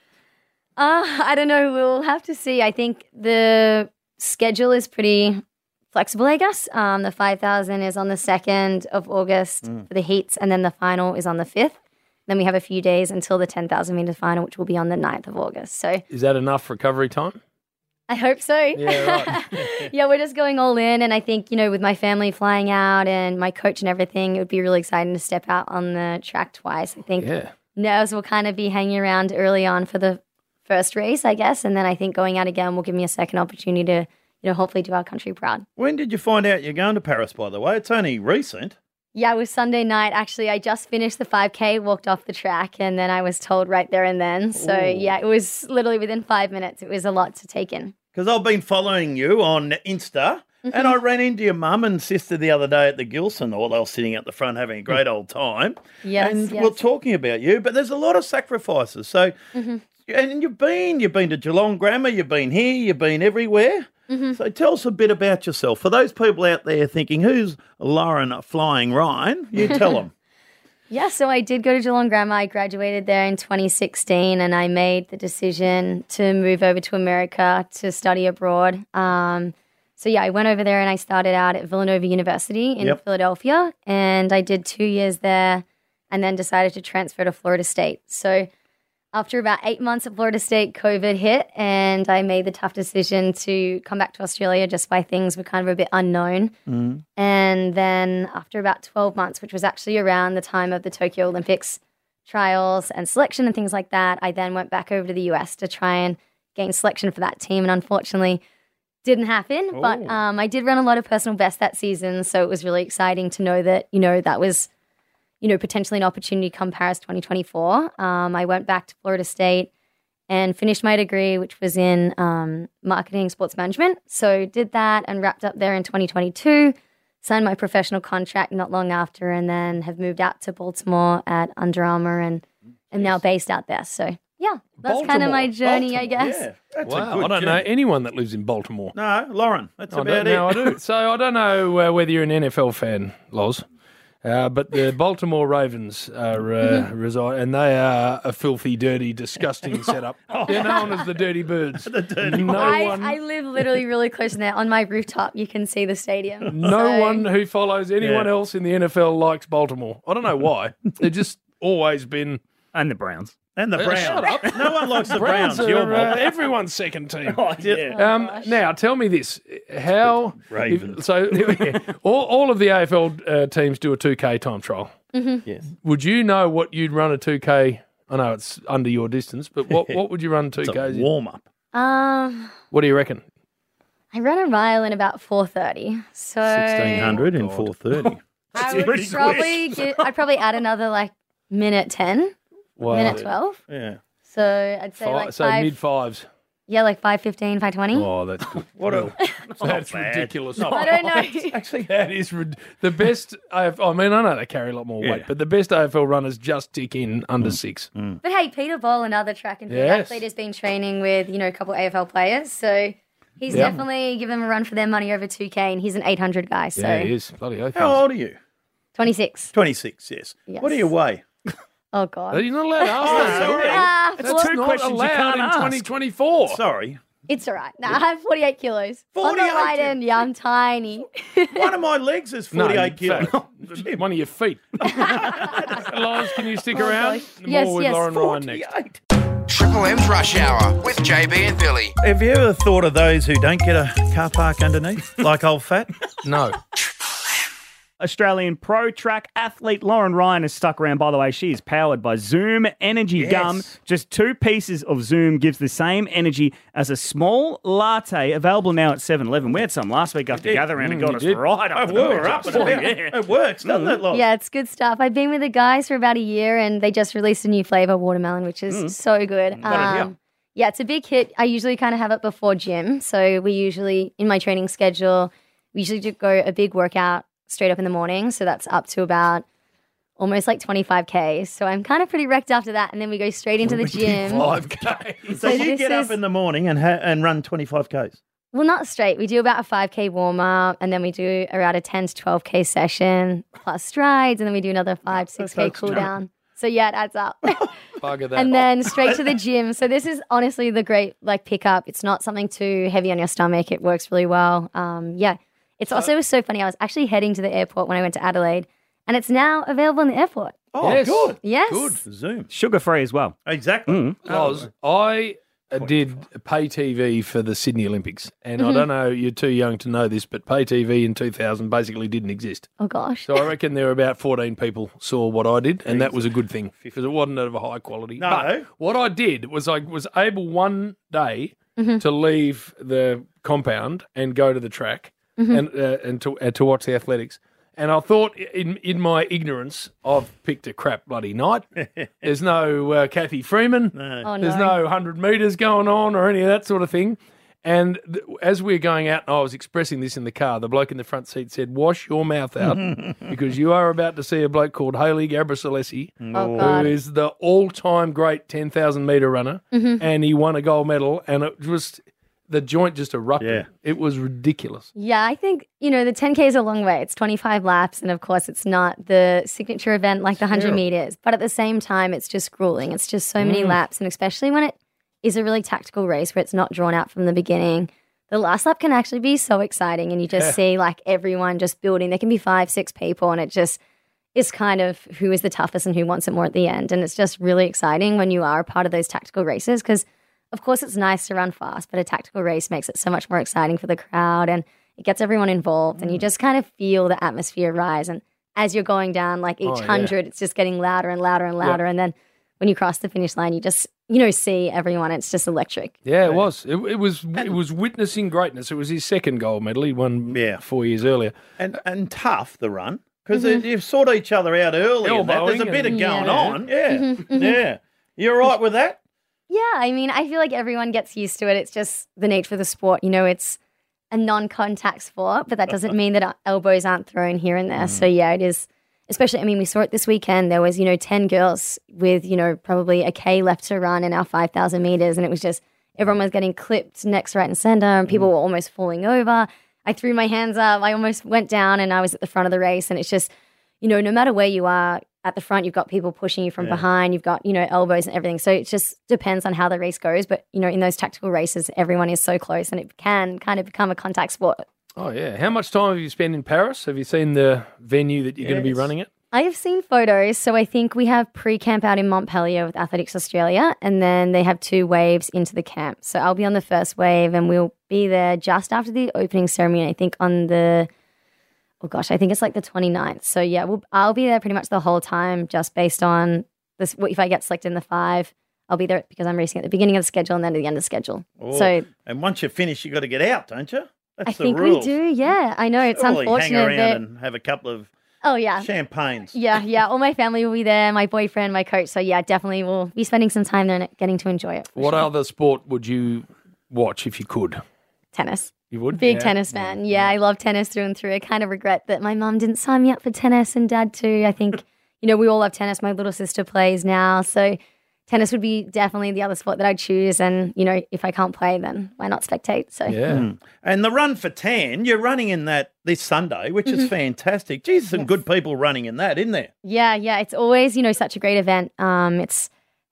Uh, I don't know. We'll have to see. I think the schedule is pretty flexible, I guess. Um, the five thousand is on the second of August Mm. for the heats, and then the final is on the fifth. Then we have a few days until the ten thousand metre final, which will be on the ninth of August. So is that enough recovery time? I hope so. Yeah, right. Yeah, we're just going all in. And I think, you know, with my family flying out and my coach and everything, it would be really exciting to step out on the track twice. I think Yeah. nerves will kind of be hanging around early on for the first race, I guess. And then I think going out again will give me a second opportunity to, you know, hopefully do our country proud. When did you find out you're going to Paris, by the way? It's only recent. Yeah, it was Sunday night. Actually, I just finished the five K, walked off the track, and then I was told right there and then. So, Ooh. yeah, it was literally within five minutes. It was a lot to take in. Because I've been following you on Insta, and I ran into your mum and sister the other day at the Gilson Hall. They were sitting at the front having a great old time. Yes, And yes. we're talking about you, but there's a lot of sacrifices. So, Mhm. and you've been, you've been to Geelong Grammar, you've been here, you've been everywhere. Mhm. So tell us a bit about yourself. For those people out there thinking, who's Lauren Flying Ryan? You tell them. Yeah, so I did go to Geelong Grammar. I graduated there in twenty sixteen, and I made the decision to move over to America to study abroad. Um, so, yeah, I went over there and I started out at Villanova University in Yep. Philadelphia, and I did two years there and then decided to transfer to Florida State. So after about eight months at Florida State, COVID hit, and I made the tough decision to come back to Australia just by things were kind of a bit unknown. Mm. And then after about twelve months, which was actually around the time of the Tokyo Olympics trials and selection and things like that, I then went back over to the U S to try and gain selection for that team. And unfortunately, didn't happen. But Oh. um, I did run a lot of personal best that season. So it was really exciting to know that, you know, that was, you know, potentially an opportunity come Paris twenty twenty-four. Um, I went back to Florida State and finished my degree, which was in um, marketing sports management. So did that and wrapped up there in twenty twenty-two, signed my professional contract not long after, and then have moved out to Baltimore at Under Armour and am now based out there. So yeah, that's kind of my journey, I guess. Yeah, that's wow, a good I don't know journey. anyone that lives in Baltimore. No, Lauren, that's I about don't know, it. I do. So I don't know uh, whether you're an N F L fan, Loz, uh, but the Baltimore Ravens are uh, reside, and they are a filthy, dirty, disgusting setup. They're known as the Dirty Birds. the dirty no I, one, I live literally really close to there. On my rooftop, you can see the stadium. no So- one who follows anyone Yeah. else in the N F L likes Baltimore. I don't know why. They've just always been. And the Browns. And the Uh, Browns. shut up. No one likes the Browns. are, You're uh, Bob. everyone's second team. Oh, yeah. Um, now, tell me this: how Ravens. if- so all, all of the A F L uh, teams do a two K time trial. Mhm. Yes. Would you know what you'd run a two K? I know it's under your distance, but what, what would you run two It's Ks? a warm-up. Um, What do you reckon? I ran a mile in about four thirty. So sixteen hundred in four thirty. I would probably get, I'd probably add another like minute ten, Wow. minute twelve. Yeah. So I'd say Fi- like so five. mid fives. Yeah, like five fifteen, five twenty. Oh, that's good. What a, That's not bad. ridiculous. I don't know. Actually, that is rid- the best. A F L, I mean, I know they carry a lot more weight, Yeah. but the best A F L runners just tick in under six. But hey, Peter Ball, another track and field Yes. athlete, has been training with, you know, a couple A F L players. So he's Yeah. definitely given them a run for their money over two K, and he's an eight hundred guy. So Yeah, he is. Bloody oath. How old are you? twenty-six. twenty-six, yes. Yes. What do you weigh? Oh, God. Are you not alled to ask that? Ah, That's well- not allowed in twenty twenty-four. Sorry. It's all right. No, I have forty-eight kilos. On the forty-eight right end, yeah, I'm tiny. One of my legs is No, forty-eight in kilos. fact, One of your feet. Loz, can you stick Oh, around? gosh. More Yes, with yes. Lauren Ryan next. Triple M's Rush Hour with J B and Billy. Have you ever thought of those who don't get a car park underneath, like old fat? No. Australian pro track athlete Lauren Ryan is stuck around. By the way, she is powered by Zoom Energy Yes. Gum. Just two pieces of Zoom gives the same energy as a small latte, available now at seven eleven. We had some last week after did. gathering and Mm, got you us did. right up. Oh, to we the were up and about. yeah. It works, doesn't it, Loz? Yeah, it's good stuff. I've been with the guys for about a year, and they just released a new flavour, watermelon, which is Mm. so good. Um, What a hit. yeah, it's a big hit. I usually kind of have it before gym. So we usually, in my training schedule, we usually do go a big workout straight up in the morning. So that's up to about almost like twenty-five Ks. So I'm kind of pretty wrecked after that. And then we go straight into the gym. five K. So, So you this get is- up in the morning and ha- and run twenty-five Ks. Well, not straight. We do about a five K warm up, and then we do around a ten to twelve K session plus strides, and then we do another five to six K That's cool extra. down. So yeah, it adds up. Bugger that. And then straight to the gym. So this is honestly the great like pickup. It's not something too heavy on your stomach. It works really well. Um, yeah. It's also it was so funny. I was actually heading to the airport when I went to Adelaide, and it's now available in the airport. Oh, Yes. good. Yes. Good. Zoom. Sugar free as well. Exactly. Mm. Loz, I uh, did pay T V for the Sydney Olympics. And I Mhm. don't know, you're too young to know this, but pay T V in two thousand basically didn't exist. Oh gosh. So I reckon there were about fourteen people saw what I did, and that was a good thing because it wasn't of a high quality. No. But what I did was I was able one day Mhm. to leave the compound and go to the track Mhm. and uh, and to uh, to watch the athletics. And I thought, in in my ignorance, I've picked a crap bloody night. There's no uh, Kathy Freeman. Oh, There's no. no one hundred metres going on or any of that sort of thing. And th- as we were going out, and I was expressing this in the car, the bloke in the front seat said, "Wash your mouth out because you are about to see a bloke called Haile Gebrselassie, Oh, God. who is the all-time great ten thousand metre runner, Mhm. and he won a gold medal, and it was the joint just erupted. Yeah. It was ridiculous. Yeah, I think, you know, the ten K is a long way. It's twenty-five laps. And of course, it's not the signature event like the one hundred Terrible. meters. But at the same time, it's just grueling. It's just so many Mm. laps. And especially when it is a really tactical race where it's not drawn out from the beginning, the last lap can actually be so exciting. And you just Yeah. see like everyone just building. There can be five, six people. And it just is kind of who is the toughest and who wants it more at the end. And it's just really exciting when you are a part of those tactical races because of course, it's nice to run fast, but a tactical race makes it so much more exciting for the crowd and it gets everyone involved and you just kind of feel the atmosphere rise. And as you're going down, like each Oh, yeah. hundred, it's just getting louder and louder and louder. And then when you cross the finish line, you just, you know, see everyone. It's just electric. Yeah, it was. It, it was. It was witnessing greatness. It was his second gold medal. He won Yeah. four years earlier. And and tough, the run, because Mhm. you've sorted each other out early. and that. There's a Elbowing bit of and- going Yeah. on. Yeah. Mhm, mhm. Yeah. You all right with that? Yeah, I mean, I feel like everyone gets used to it. It's just the nature of the sport. You know, it's a non-contact sport, but that doesn't mean that our elbows aren't thrown here and there. So yeah, it is. Especially, I mean, we saw it this weekend. There was, you know, ten girls with, you know, probably a K left to run in our five thousand meters, and it was just everyone was getting clipped next, right, and center, and people were almost falling over. I threw my hands up. I almost went down, and I was at the front of the race. And it's just, you know, no matter where you are at the front, you've got people pushing you from Yeah. behind. You've got, you know, elbows and everything. So it just depends on how the race goes. But, you know, in those tactical races, everyone is so close, and it can kind of become a contact sport. Oh yeah. How much time have you spent in Paris? Have you seen the venue that you're going to be Yes. running at? I have seen photos. So I think we have pre-camp out in Montpellier with Athletics Australia, and then they have two waves into the camp. So I'll be on the first wave, and we'll be there just after the opening ceremony, I think on the, oh gosh, I think it's like the twenty-ninth. So yeah, we'll, I'll be there pretty much the whole time just based on this. If I get selected in the five, I'll be there because I'm racing at the beginning of the schedule and then at the end of the schedule. Oh, So and once you finish, you got to get out, don't you? That's I the think rules. we do. Yeah, I know. It's Surely unfortunate hang around that, and have a couple of oh yeah. champagnes. Yeah, yeah. All my family will be there, my boyfriend, my coach. So yeah, definitely we'll be spending some time there and getting to enjoy it. for What sure. other sport would you watch if you could? Tennis. You would? Big Yeah. tennis fan. Yeah, I love tennis through and through. I kind of regret that my mum didn't sign me up for tennis and dad too. I think, you know, we all love tennis. My little sister plays now. So tennis would be definitely the other sport that I'd choose. And, you know, if I can't play, then why not spectate? So Mm. And the run for tan, you're running in that this Sunday, which is Mhm. fantastic. Geez, some good people running in that, isn't there? Yeah, yeah. It's always, you know, such a great event. Um, it's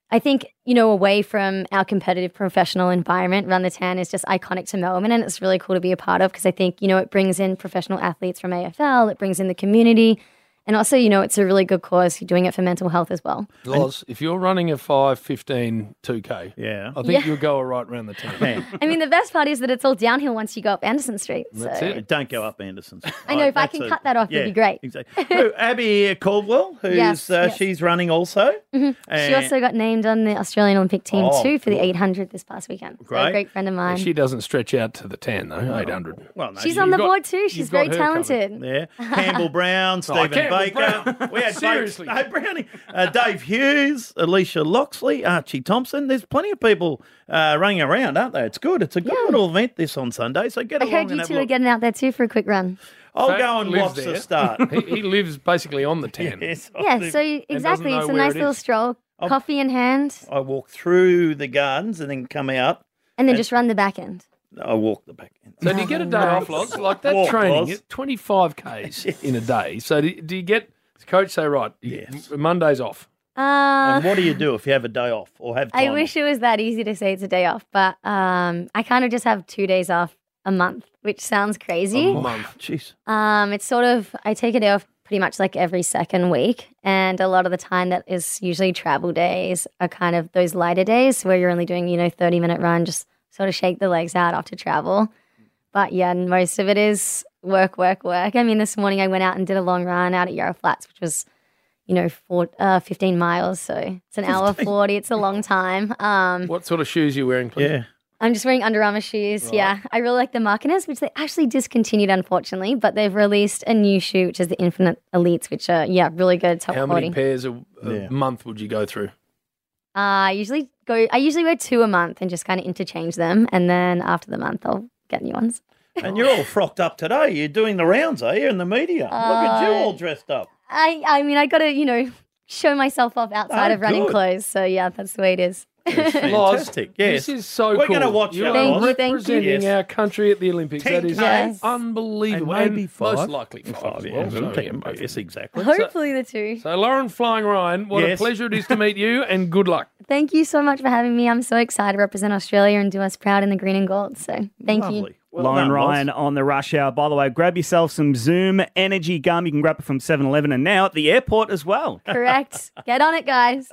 I think, you know, away from our competitive professional environment, Run the Tan is just iconic to Melbourne, and it's really cool to be a part of because I think, you know, it brings in professional athletes from A F L, it brings in the community, and also, you know, it's a really good cause. You're doing it for mental health as well. Loz, if you're running a five fifteen two K, yeah. I think Yeah. you'll go right around the ten. I mean, the best part is that it's all downhill once you go up Anderson Street. So. That's it. Don't go up Anderson. I know, if I can cut that off, it'd be great. Exactly. Who, Abby Caldwell, who's Yes, uh, yes. she's running also. Mhm. She And- also got named on the Australian Olympic team Oh, too for the cool. eight hundred this past weekend. So a Great. great friend of mine. She doesn't stretch out to the ten, though, eight hundred. Well, no, She's you- on the you've got- board too. She's you've very got her covered. talented. Yeah. Campbell Brown, Stephen Campbell Baker. Brown. We had Seriously. No, Brownie. Uh, Dave Hughes, Alicia Loxley, Archie Thompson. There's plenty of people uh, running around, aren't there? It's good. It's a good little event this on Sunday. So get I along heard and you have two a are look. getting out there too for a quick run. I'll Fact go and lives watch the there. start. he, he lives basically on the ten. Yes, I Yeah, do. so you- exactly. know It's a where nice it little is. stroll, I'll- coffee in hand, I walk through the gardens and then come out. and then just run the back end. I walk the back end. So do you get a day off, Loz? Like that Walk, training, Loz. it's twenty-five Ks in a day. So do, do you get, does coach say, right, you- Monday's off? Uh, And what do you do if you have a day off or have time I wish it was that easy to say it's a day off, but um, I kind of just have two days off a month, which sounds crazy. A month. Jeez. Um, it's sort of, I take a day off pretty much like every second week. And a lot of the time that is usually travel days are kind of those lighter days where you're only doing, you know, thirty minute run, just sort of shake the legs out after travel. But yeah, most of it is work, work, work. I mean, this morning I went out and did a long run out at Yarra Flats, which was, you know, four, uh, fifteen miles. So it's an hour forty. It's a long time. Um, What sort of shoes are you wearing, please? Yeah. I'm just wearing Under Armour shoes. Right. Yeah, I really like the Marketers, which they actually discontinued, unfortunately. But they've released a new shoe, which is the Infinite Elites, which are yeah, really good, top How quality. many pairs a, a Yeah. month would you go through? Uh, I usually go. I usually wear two a month and just kind of interchange them, and then after the month, I'll get new ones. And you're all frocked up today. You're doing the rounds, are you, in the media? Look at you Uh, all dressed up. I, I mean, I got to, you know, show myself off outside Oh, of running good. clothes. So yeah, that's the way it is. Fantastic. Yes. This is so We're cool. gonna watch you that, are Thank you, thank you. representing Yes. our country at the Olympics. ten That is Yes. unbelievable. And maybe And five. Most likely five. Five, as yeah. well, so, Ten, yeah, yes, exactly. Hopefully the two. So, Lauren Flying Ryan, what Yes. a pleasure it is to meet you, and good luck. Thank you so much for having me. I'm so excited to represent Australia and do us proud in the green and gold. So thank you. Lovely. Well Lauren done, Ryan Loz. on the rush hour. By the way, grab yourself some Zoom Energy Gum. You can grab it from seven eleven and now at the airport as well. Correct. Get on it, guys.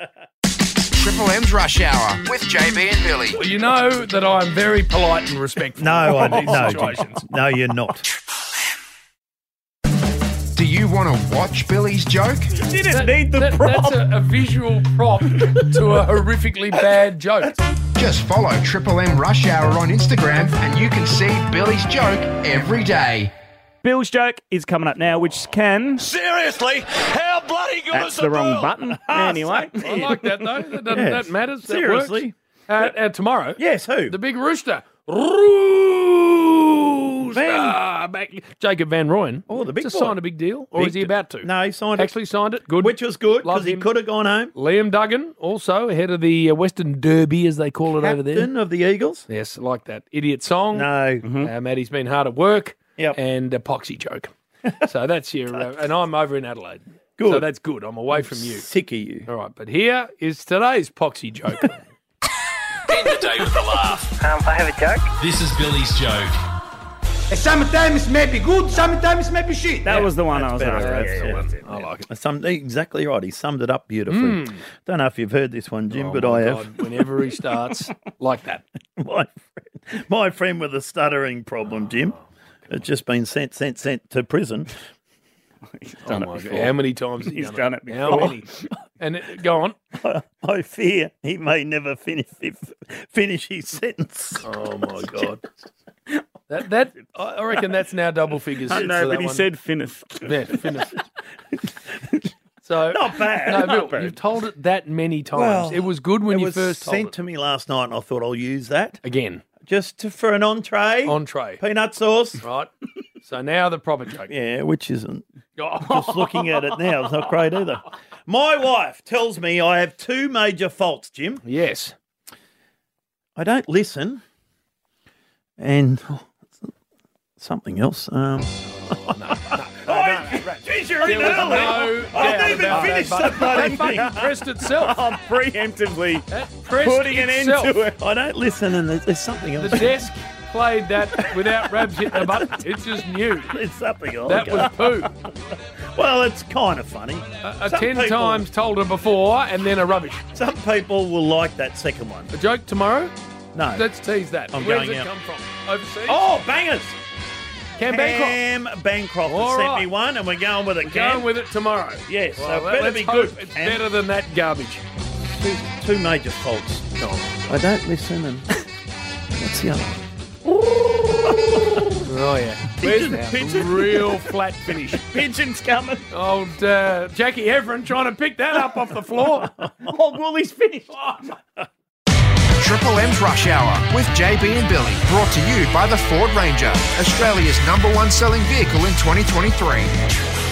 Triple M's Rush Hour with J B and Billy. Well, you know that I'm very polite and respectful. No, I in these no, situations. no, you're not. Do you want to watch Billy's joke? You didn't That- need the that- prop. That's a, a visual prop to a horrifically bad joke. Just follow Triple M Rush Hour on Instagram and you can see Billy's joke every day. Bill's joke is coming up now, which can... Seriously, how bloody good That's is the wrong button. Anyway. I like that, though. That, doesn't, Yeah. that matters. That Seriously. works. Uh, uh, tomorrow, Yes, who? the big rooster. Rooster. Van- Back. Jacob Van Rooyen. Oh, the big Just boy. signed a big deal. Or Big is he d- about to? No, he signed it. Actually signed it. Good. Which was good Love because he him. could have gone home. Liam Duggan, also ahead of the uh, Western Derby, as they call it over there. Captain of the Eagles. Yes, like that. Idiot song. No. Uh, Maddie's been hard at work. Yep. And a poxy joke. So that's your. Uh, and I'm over in Adelaide. Good. So that's good. I'm away from you. Sick of you. All right, but here is today's poxy joke. End the day with a laugh. Um, I have a joke. This is Billy's joke. Sometimes maybe good, sometimes maybe shit. That was the one I That's was better. after. That's Yeah, the yeah, one. that's it. I like it. Some, exactly right. He summed it up beautifully. Mm. Don't know if you've heard this one, Jim, Oh, but my I have. God, whenever he starts like that. my, friend, my friend with a stuttering problem, Jim, has just been sent, sent, sent to prison. He's Oh done my it God. before. How many times has he He's done, done it? it How before. many? And it, go on. I, I fear he may never finish finish his sentence. Oh my God. That that I reckon that's now double figures. I for know, that but he one. said Finnis. Yeah, finish. So Not bad. No, not Bill, bad. you've told it that many times. Well, it was good when it you was first told sent it. to me last night, and I thought I'll use that Again, just to, for an entree. entree, Peanut sauce. right? So now the proper joke. Yeah, which isn't. Oh. Just looking at it now, it's not great either. My wife tells me I have two major faults, Jim. Yes. I don't listen, and oh, something else. Um, Oh, no, no, no, no, fissure in There was early. no I doubt haven't even about finished that, the bloody but thing. that pressed itself. I'm preemptively pressed putting an end itself. to it. I don't listen, and there's, there's something else. The desk played that without Rabs hitting the button. It just knew. There's something else. That was poo. Well, it's kind of funny. A, a Some ten people- times told her before, and then a rubbish. Some people will like that second one. A joke tomorrow? No. Let's tease that. I'm Where's going it out. come from? Overseas? Oh, bangers! Cam Bancroft. Cam Bancroft All has sent right. me one, and we're going with it, We're Cam. going with it tomorrow. Yes, Well, so let- it better let's be hope good. It's Cam. better than that garbage. Two, two major faults. I don't listen, and what's the other one? Oh, yeah. Pigeon, Where's pigeon. the real flat finish? Pigeon's coming. Old uh, Jackie Everin trying to pick that up off the floor. Oh, Woolie's finished. Triple M's Rush Hour with J B and Billy, brought to you by the Ford Ranger, Australia's number one selling vehicle in twenty twenty-three.